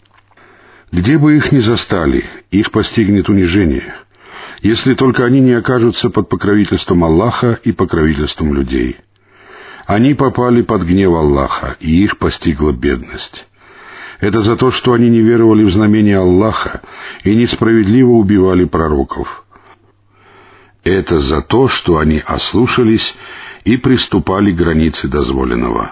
Где бы их ни застали, их постигнет унижение, если только они не окажутся под покровительством Аллаха и покровительством людей. Они попали под гнев Аллаха, и их постигла бедность. Это за то, что они не веровали в знамения Аллаха и несправедливо убивали пророков. Это за то, что они ослушались и приступали к границе дозволенного.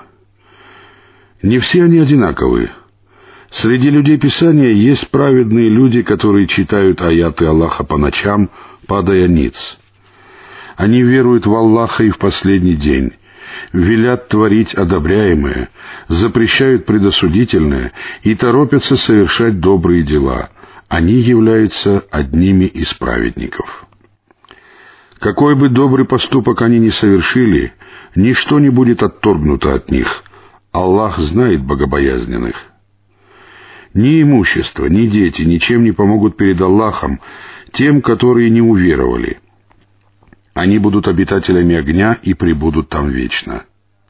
Не все они одинаковы. Среди людей Писания есть праведные люди, которые читают аяты Аллаха по ночам, падая ниц. Они веруют в Аллаха и в последний день, велят творить одобряемое, запрещают предосудительное и торопятся совершать добрые дела. Они являются одними из праведников. Какой бы добрый поступок они ни совершили, ничто не будет отторгнуто от них. Аллах знает богобоязненных. Ни имущество, ни дети ничем не помогут перед Аллахом тем, которые не уверовали. Они будут обитателями огня и пребудут там вечно.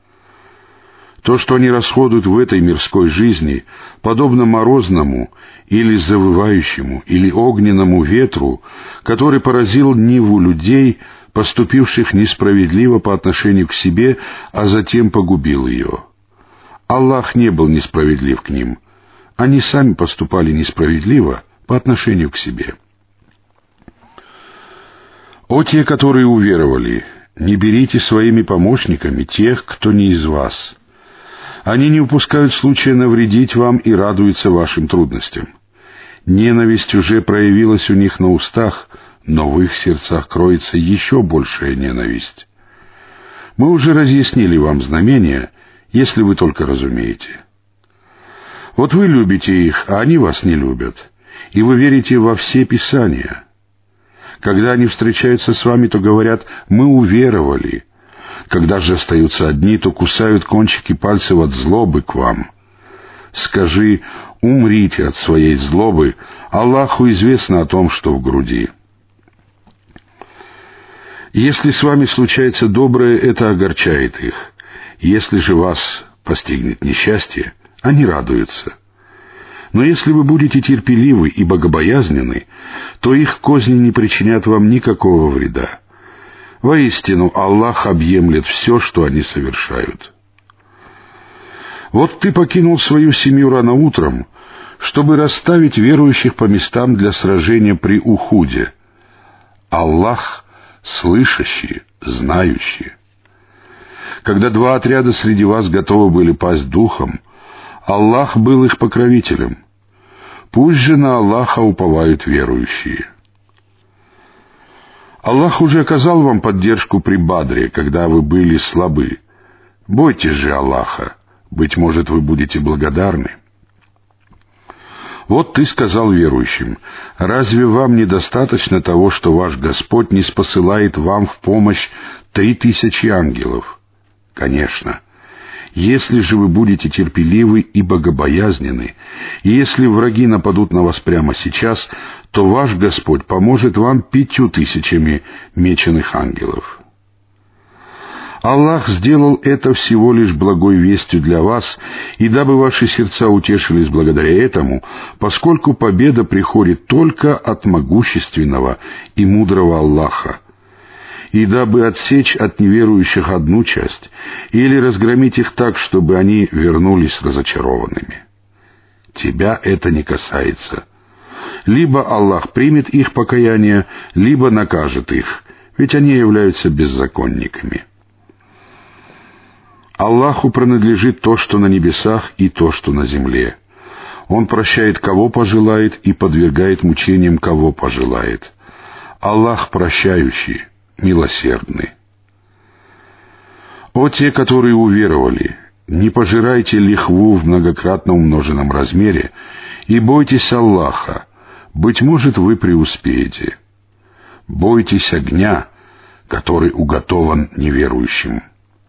То, что они расходуют в этой мирской жизни, подобно морозному или завывающему, или огненному ветру, который поразил ниву людей, поступивших несправедливо по отношению к себе, а затем погубил ее. Аллах не был несправедлив к ним. Они сами поступали несправедливо по отношению к себе. О те, которые уверовали, не берите своими помощниками тех, кто не из вас. Они не упускают случая навредить вам и радуются вашим трудностям. Ненависть уже проявилась у них на устах, но в их сердцах кроется еще большая ненависть. Мы уже разъяснили вам знамения, если вы только разумеете. Вот вы любите их, а они вас не любят, и вы верите во все Писания. Когда они встречаются с вами, то говорят: «Мы уверовали». Когда же остаются одни, то кусают кончики пальцев от злобы к вам. Скажи: умрите от своей злобы, Аллаху известно о том, что в груди. Если с вами случается доброе, это огорчает их. Если же вас постигнет несчастье, они радуются. Но если вы будете терпеливы и богобоязненны, то их козни не причинят вам никакого вреда. Воистину, Аллах объемлет все, что они совершают. Вот ты покинул свою семью рано утром, чтобы расставить верующих по местам для сражения при Ухуде. Аллах слышащий, знающий. Когда два отряда среди вас готовы были пасть духом, Аллах был их покровителем. Пусть же на Аллаха уповают верующие. Аллах уже оказал вам поддержку при Бадре, когда вы были слабы. Бойтесь же Аллаха, быть может, вы будете благодарны. Вот ты сказал верующим: разве вам недостаточно того, что ваш Господь не спосылает вам в помощь три тысячи ангелов? Конечно. Если же вы будете терпеливы и богобоязненны, и если враги нападут на вас прямо сейчас, то ваш Господь поможет вам пятью тысячами меченых ангелов. Аллах сделал это всего лишь благой вестью для вас, и дабы ваши сердца утешились благодаря этому, поскольку победа приходит только от могущественного и мудрого Аллаха, и дабы отсечь от неверующих одну часть, или разгромить их так, чтобы они вернулись разочарованными. Тебя это не касается. Либо Аллах примет их покаяние, либо накажет их, ведь они являются беззаконниками. Аллаху принадлежит то, что на небесах, и то, что на земле. Он прощает, кого пожелает, и подвергает мучениям, кого пожелает. Аллах прощающий, милосердный. О те, которые уверовали, не пожирайте лихву в многократно умноженном размере, и бойтесь Аллаха, быть может, вы преуспеете. Бойтесь огня, который уготован неверующим.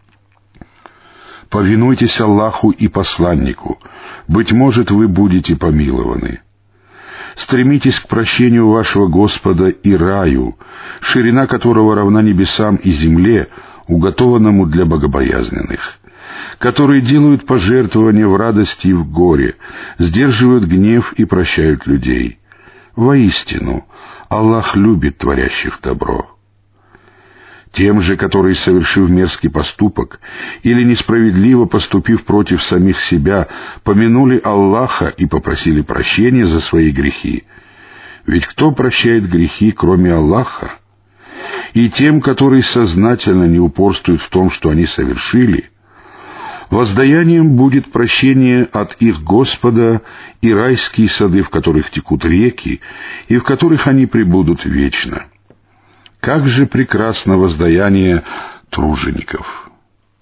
Повинуйтесь Аллаху и посланнику, быть может, вы будете помилованы. Стремитесь к прощению вашего Господа и раю, ширина которого равна небесам и земле, уготованному для богобоязненных, которые делают пожертвования в радости и в горе, сдерживают гнев и прощают людей. Воистину, Аллах любит творящих добро. Тем же, которые, совершив мерзкий поступок или несправедливо поступив против самих себя, помянули Аллаха и попросили прощения за свои грехи. Ведь кто прощает грехи, кроме Аллаха? И тем, которые сознательно не упорствуют в том, что они совершили, воздаянием будет прощение от их Господа и райские сады, в которых текут реки, и в которых они пребудут вечно. Как же прекрасно воздаяние тружеников!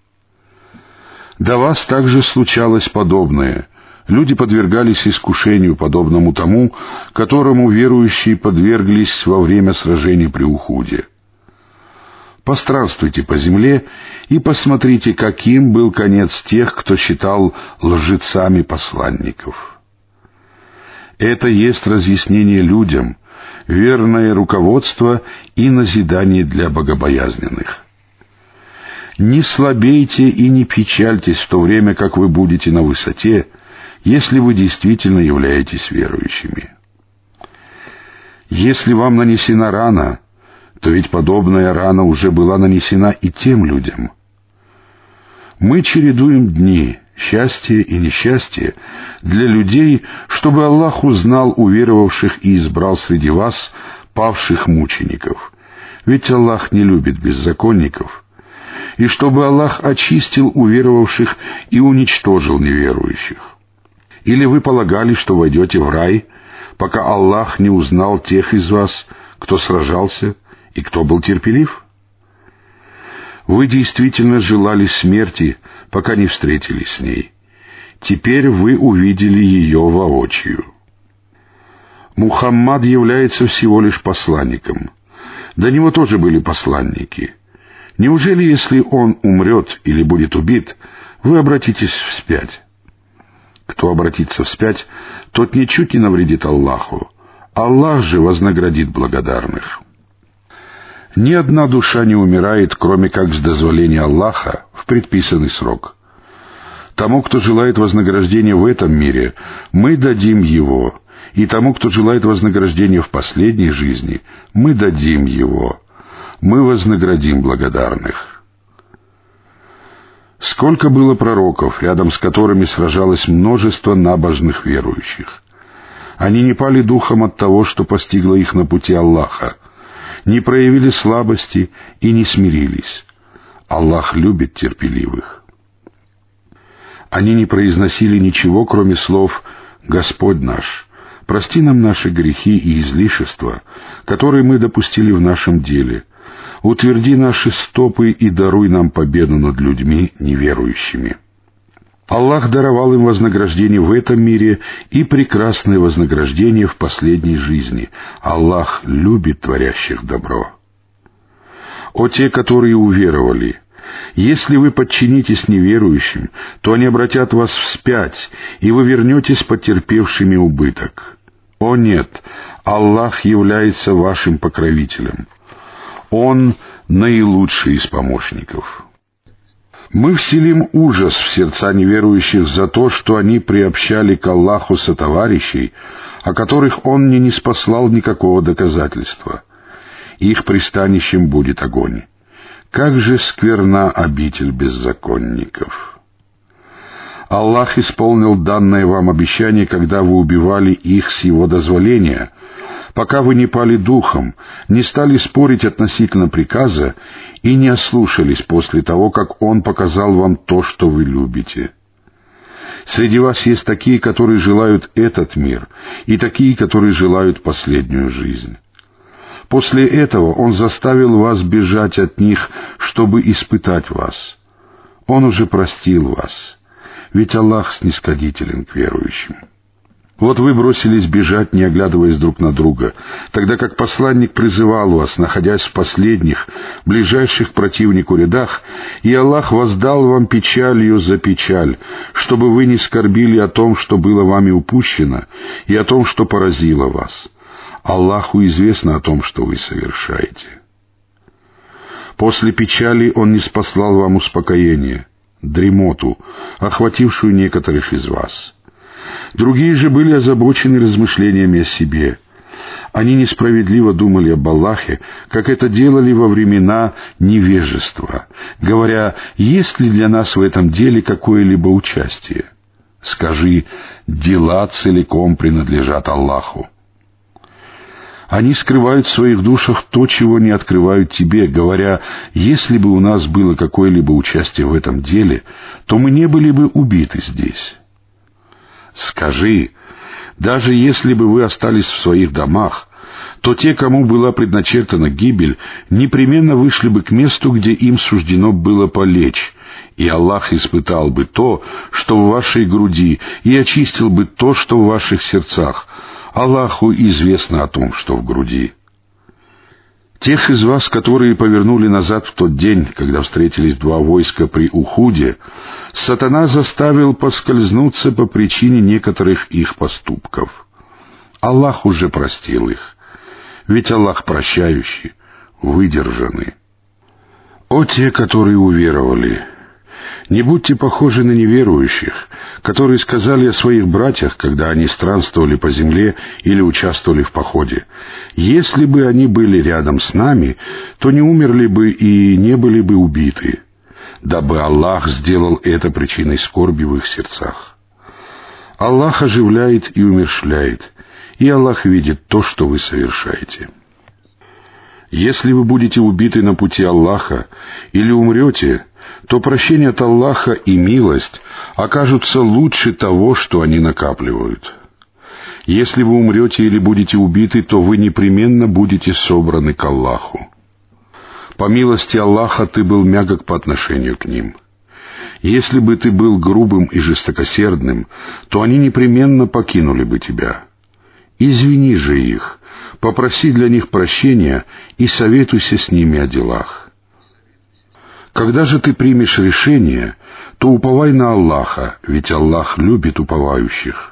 До вас также случалось подобное. Люди подвергались искушению, подобному тому, которому верующие подверглись во время сражений при Ухуде. Постранствуйте по земле и посмотрите, каким был конец тех, кто считал лжецами посланников. Это есть разъяснение людям, верное руководство и назидание для богобоязненных. Не слабейте и не печальтесь в то время, как вы будете на высоте, если вы действительно являетесь верующими. Если вам нанесена рана, то ведь подобная рана уже была нанесена и тем людям. Мы чередуем дни, счастье и несчастье для людей, чтобы Аллах узнал уверовавших и избрал среди вас павших мучеников. Ведь Аллах не любит беззаконников. И чтобы Аллах очистил уверовавших и уничтожил неверующих. Или вы полагали, что войдете в рай, пока Аллах не узнал тех из вас, кто сражался и кто был терпелив? Вы действительно желали смерти, пока не встретились с ней. Теперь вы увидели ее воочию. Мухаммад является всего лишь посланником. До него тоже были посланники. Неужели, если он умрет или будет убит, вы обратитесь вспять? Кто обратится вспять, тот ничуть не навредит Аллаху. Аллах же вознаградит благодарных. Ни одна душа не умирает, кроме как с дозволения Аллаха в предписанный срок. Тому, кто желает вознаграждения в этом мире, мы дадим его, и тому, кто желает вознаграждения в последней жизни, мы дадим его. мы вознаградим благодарных. Сколько было пророков, рядом с которыми сражалось множество набожных верующих. Они не пали духом от того, что постигло их на пути Аллаха, не проявили слабости и не смирились. Аллах любит терпеливых. Они не произносили ничего, кроме слов «Господь наш, прости нам наши грехи и излишества, которые мы допустили в нашем деле. Утверди наши стопы и даруй нам победу над людьми неверующими». Аллах даровал им вознаграждение в этом мире и прекрасное вознаграждение в последней жизни. Аллах любит творящих добро. О те, которые уверовали! Если вы подчинитесь неверующим, то они обратят вас вспять, и вы вернетесь потерпевшими убыток. О нет! Аллах является вашим покровителем. Он наилучший из помощников. Мы вселим ужас в сердца неверующих за то, что они приобщали к Аллаху сотоварищей, о которых Он не ниспослал никакого доказательства. Их пристанищем будет огонь. Как же скверна обитель беззаконников! Аллах исполнил данное вам обещание, когда вы убивали их с Его дозволения, пока вы не пали духом, не стали спорить относительно приказа и не ослушались после того, как Он показал вам то, что вы любите. Среди вас есть такие, которые желают этот мир, и такие, которые желают последнюю жизнь. После этого Он заставил вас бежать от них, чтобы испытать вас. Он уже простил вас, ведь Аллах снисходителен к верующим. Вот вы бросились бежать, не оглядываясь друг на друга, тогда как посланник призывал вас, находясь в последних, ближайших к противнику рядах, и Аллах воздал вам печалью за печаль, чтобы вы не скорбили о том, что было вами упущено, и о том, что поразило вас. Аллаху известно о том, что вы совершаете. После печали Он ниспослал вам успокоение, дремоту, охватившую некоторых из вас. Другие же были озабочены размышлениями о себе. Они несправедливо думали об Аллахе, как это делали во времена невежества, говоря, есть ли для нас в этом деле какое-либо участие. Скажи, дела целиком принадлежат Аллаху. Они скрывают в своих душах то, чего не открывают тебе, говоря, если бы у нас было какое-либо участие в этом деле, то мы не были бы убиты здесь. Скажи, даже если бы вы остались в своих домах, то те, кому была предначертана гибель, непременно вышли бы к месту, где им суждено было полечь, и Аллах испытал бы то, что в вашей груди, и очистил бы то, что в ваших сердцах. Аллаху известно о том, что в груди. Тех из вас, которые повернули назад в тот день, когда встретились два войска при Ухуде, сатана заставил поскользнуться по причине некоторых их поступков. Аллах уже простил их, ведь Аллах прощающий, выдержанный. О те, которые уверовали! Не будьте похожи на неверующих, которые сказали о своих братьях, когда они странствовали по земле или участвовали в походе. Если бы они были рядом с нами, то не умерли бы и не были бы убиты, дабы Аллах сделал это причиной скорби в их сердцах. Аллах оживляет и умерщвляет, и Аллах видит то, что вы совершаете. Если вы будете убиты на пути Аллаха или умрете, то прощение от Аллаха и милость окажутся лучше того, что они накапливают. Если вы умрете или будете убиты, то вы непременно будете собраны к Аллаху. По милости Аллаха ты был мягок по отношению к ним. Если бы ты был грубым и жестокосердным, то они непременно покинули бы тебя. Извини же их, попроси для них прощения и советуйся с ними о делах. Когда же ты примешь решение, то уповай на Аллаха, ведь Аллах любит уповающих.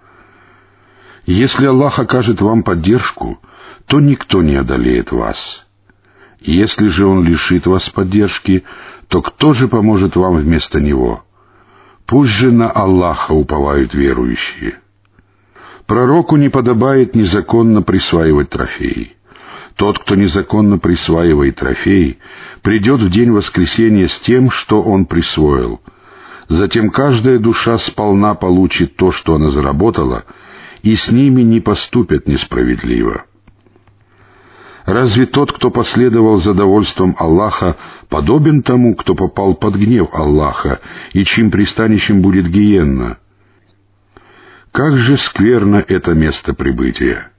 Если Аллах окажет вам поддержку, то никто не одолеет вас. Если же Он лишит вас поддержки, то кто же поможет вам вместо Него? Пусть же на Аллаха уповают верующие. Пророку не подобает незаконно присваивать трофеи. Тот, кто незаконно присваивает трофей, придет в день воскресения с тем, что он присвоил. Затем каждая душа сполна получит то, что она заработала, и с ними не поступят несправедливо. Разве тот, кто последовал за довольством Аллаха, подобен тому, кто попал под гнев Аллаха, и чьим пристанищем будет гиенна? Как же скверно это место прибытия!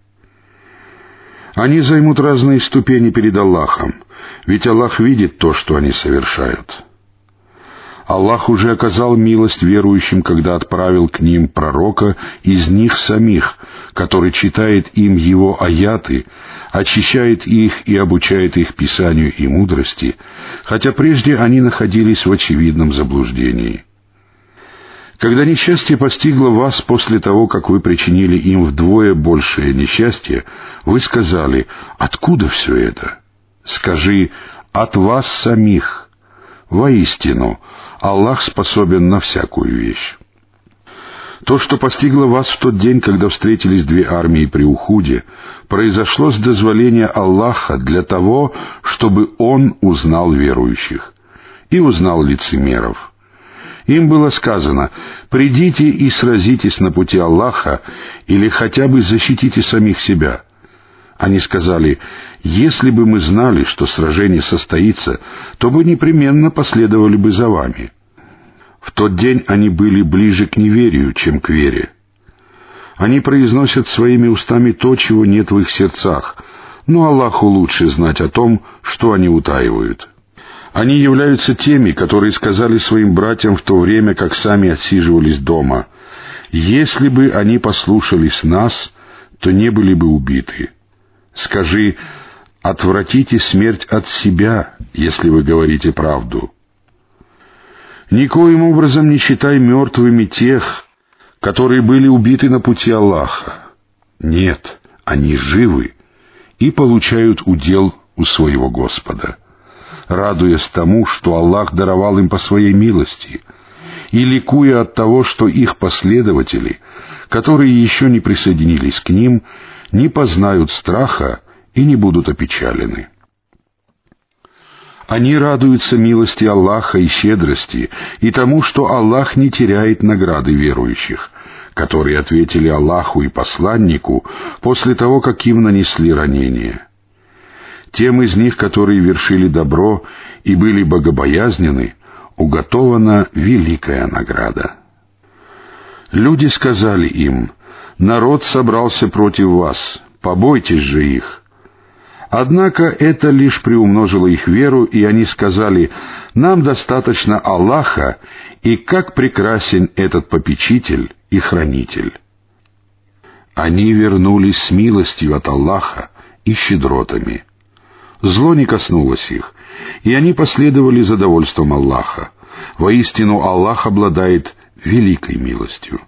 Они займут разные ступени перед Аллахом, ведь Аллах видит то, что они совершают. Аллах уже оказал милость верующим, когда отправил к ним пророка из них самих, который читает им его аяты, очищает их и обучает их писанию и мудрости, хотя прежде они находились в очевидном заблуждении. Когда несчастье постигло вас после того, как вы причинили им вдвое большее несчастье, вы сказали: «Откуда все это?» Скажи: «От вас самих». Воистину, Аллах способен на всякую вещь. То, что постигло вас в тот день, когда встретились две армии при Ухуде, произошло с дозволения Аллаха для того, чтобы Он узнал верующих и узнал лицемеров. Им было сказано: «Придите и сразитесь на пути Аллаха или хотя бы защитите самих себя». Они сказали: «Если бы мы знали, что сражение состоится, то бы непременно последовали бы за вами». В тот день они были ближе к неверию, чем к вере. Они произносят своими устами то, чего нет в их сердцах, но Аллаху лучше знать о том, что они утаивают. Они являются теми, которые сказали своим братьям в то время, как сами отсиживались дома: «Если бы они послушались нас, то не были бы убиты». Скажи: «Отвратите смерть от себя, если вы говорите правду». Никоим образом не считай мертвыми тех, которые были убиты на пути Аллаха. Нет, они живы и получают удел у своего Господа, радуясь тому, что Аллах даровал им по своей милости, и ликуя от того, что их последователи, которые еще не присоединились к ним, не познают страха и не будут опечалены. Они радуются милости Аллаха и щедрости, и тому, что Аллах не теряет награды верующих, которые ответили Аллаху и посланнику после того, как им нанесли ранение. Тем из них, которые вершили добро и были богобоязнены, уготована великая награда. Люди сказали им: «Народ собрался против вас, побойтесь же их». Однако это лишь приумножило их веру, и они сказали: «Нам достаточно Аллаха, и как прекрасен этот попечитель и хранитель». Они вернулись с милостью от Аллаха и щедротами. Зло не коснулось их, и они последовали за довольством Аллаха. Воистину, Аллах обладает великой милостью.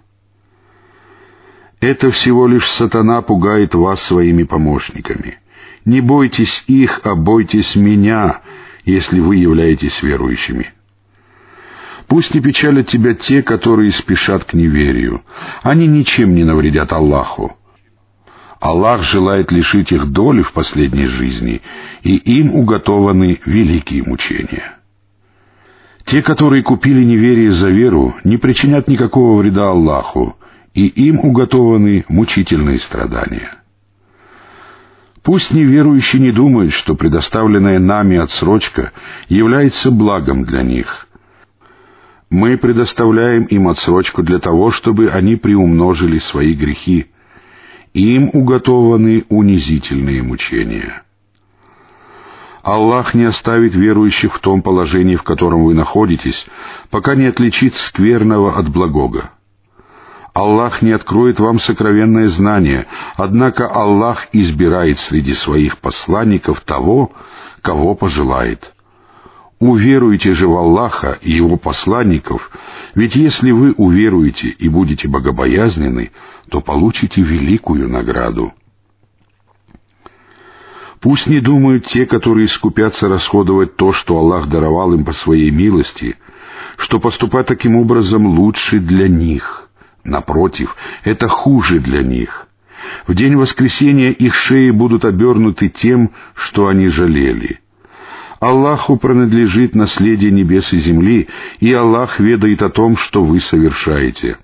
Это всего лишь сатана пугает вас своими помощниками. Не бойтесь их, а бойтесь меня, если вы являетесь верующими. Пусть не печалят тебя те, которые спешат к неверию. Они ничем не навредят Аллаху. Аллах желает лишить их доли в последней жизни, и им уготованы великие мучения. Те, которые купили неверие за веру, не причинят никакого вреда Аллаху, и им уготованы мучительные страдания. Пусть неверующие не думают, что предоставленная нами отсрочка является благом для них. Мы предоставляем им отсрочку для того, чтобы они приумножили свои грехи. Им уготованы унизительные мучения. Аллах не оставит верующих в том положении, в котором вы находитесь, пока не отличит скверного от благого. Аллах не откроет вам сокровенное знание, однако Аллах избирает среди своих посланников того, кого пожелает. Уверуйте же в Аллаха и Его посланников, ведь если вы уверуете и будете богобоязнены, то получите великую награду. Пусть не думают те, которые скупятся расходовать то, что Аллах даровал им по своей милости, что поступать таким образом лучше для них. Напротив, это хуже для них. В день воскресения их шеи будут обернуты тем, что они жалели. Аллаху принадлежит наследие небес и земли, и Аллах ведает о том, что вы совершаете.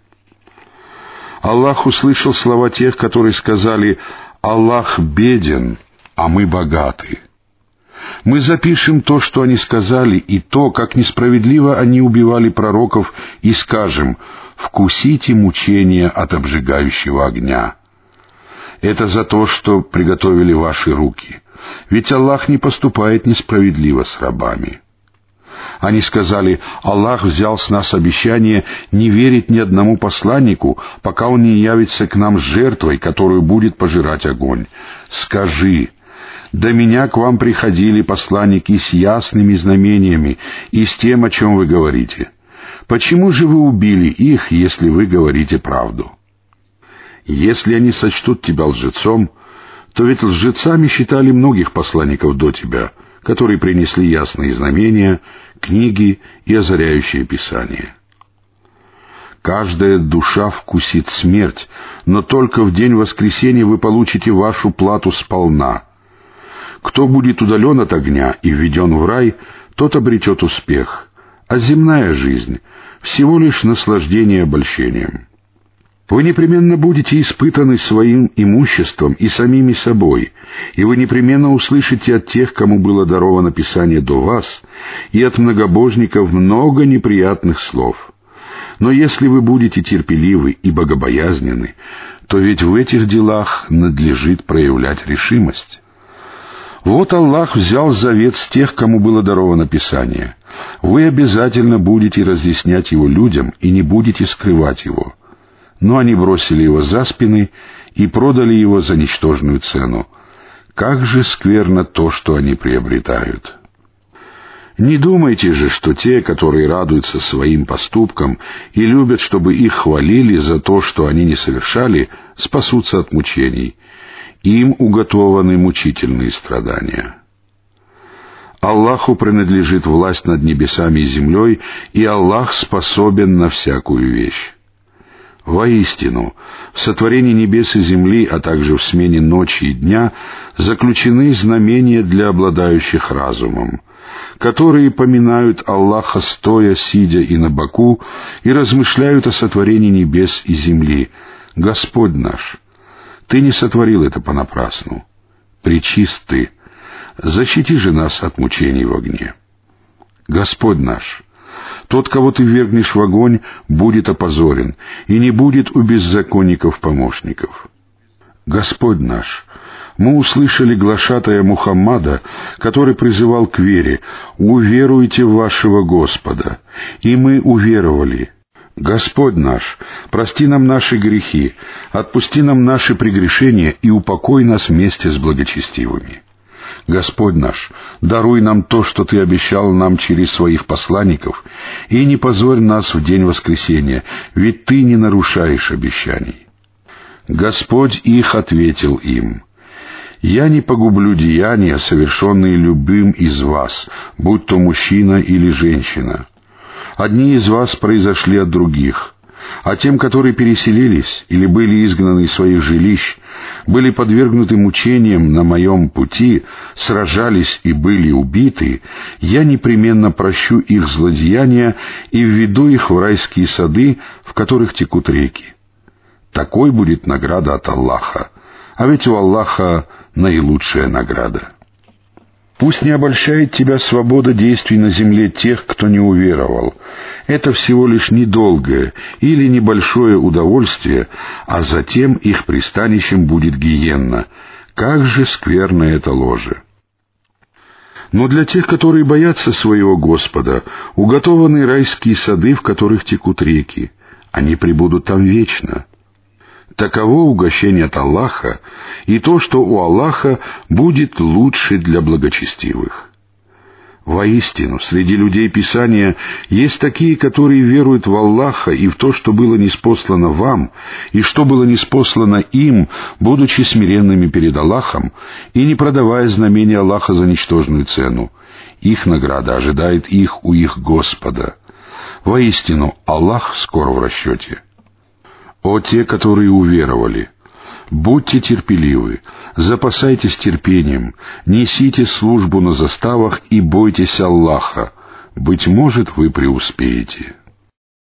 Аллах услышал слова тех, которые сказали: «Аллах беден, а мы богаты». Мы запишем то, что они сказали, и то, как несправедливо они убивали пророков, и скажем: «Вкусите мучения от обжигающего огня». Это за то, что приготовили ваши руки. Ведь Аллах не поступает несправедливо с рабами. Они сказали: Аллах взял с нас обещание не верить ни одному посланнику, пока он не явится к нам с жертвой, которую будет пожирать огонь. Скажи: до меня к вам приходили посланники с ясными знамениями и с тем, о чем вы говорите. Почему же вы убили их, если вы говорите правду? Если они сочтут тебя лжецом, то ведь лжецами считали многих посланников до тебя, которые принесли ясные знамения, книги и озаряющие Писание. Каждая душа вкусит смерть, но только в день воскресения вы получите вашу плату сполна. Кто будет удален от огня и введен в рай, тот обретет успех, а земная жизнь — всего лишь наслаждение обольщением. Вы непременно будете испытаны своим имуществом и самими собой, и вы непременно услышите от тех, кому было даровано Писание до вас, и от многобожников много неприятных слов. Но если вы будете терпеливы и богобоязненны, то ведь в этих делах надлежит проявлять решимость. Вот Аллах взял завет с тех, кому было даровано Писание. Вы обязательно будете разъяснять его людям и не будете скрывать его. Но они бросили его за спины и продали его за ничтожную цену. Как же скверно то, что они приобретают! Не думайте же, что те, которые радуются своим поступкам и любят, чтобы их хвалили за то, что они не совершали, спасутся от мучений. Им уготованы мучительные страдания. Аллаху принадлежит власть над небесами и землей, и Аллах способен на всякую вещь. Воистину, в сотворении небес и земли, а также в смене ночи и дня, заключены знамения для обладающих разумом, которые поминают Аллаха стоя, сидя и на боку, и размышляют о сотворении небес и земли. Господь наш, Ты не сотворил это понапрасну. Пречист Ты, защити же нас от мучений в огне. Господь наш, тот, кого Ты ввергнешь в огонь, будет опозорен, и не будет у беззаконников помощников. Господь наш, мы услышали глашатая Мухаммада, который призывал к вере: «Уверуйте в вашего Господа», и мы уверовали. Господь наш, прости нам наши грехи, отпусти нам наши прегрешения и упокой нас вместе с благочестивыми. Господь наш, даруй нам то, что Ты обещал нам через своих посланников, и не позорь нас в день воскресения, ведь Ты не нарушаешь обещаний. Господь их ответил им: «Я не погублю деяния, совершенные любым из вас, будь то мужчина или женщина. Одни из вас произошли от других, а тем, которые переселились или были изгнаны из своих жилищ, были подвергнуты мучениям на моем пути, сражались и были убиты, я непременно прощу их злодеяния и введу их в райские сады, в которых текут реки. Такой будет награда от Аллаха, а ведь у Аллаха наилучшая награда». Пусть не обольщает тебя свобода действий на земле тех, кто не уверовал. Это всего лишь недолгое или небольшое удовольствие, а затем их пристанищем будет гиенна. Как же скверно это ложе! Но для тех, которые боятся своего Господа, уготованы райские сады, в которых текут реки. Они пребудут там вечно. Таково угощение от Аллаха, и то, что у Аллаха будет лучше для благочестивых. Воистину, среди людей Писания есть такие, которые веруют в Аллаха и в то, что было ниспослано вам, и что было ниспослано им, будучи смиренными перед Аллахом и не продавая знамения Аллаха за ничтожную цену. Их награда ожидает их у их Господа. Воистину, Аллах скоро в расчете. О те, которые уверовали! Будьте терпеливы, запасайтесь терпением, несите службу на заставах и бойтесь Аллаха. Быть может, вы преуспеете.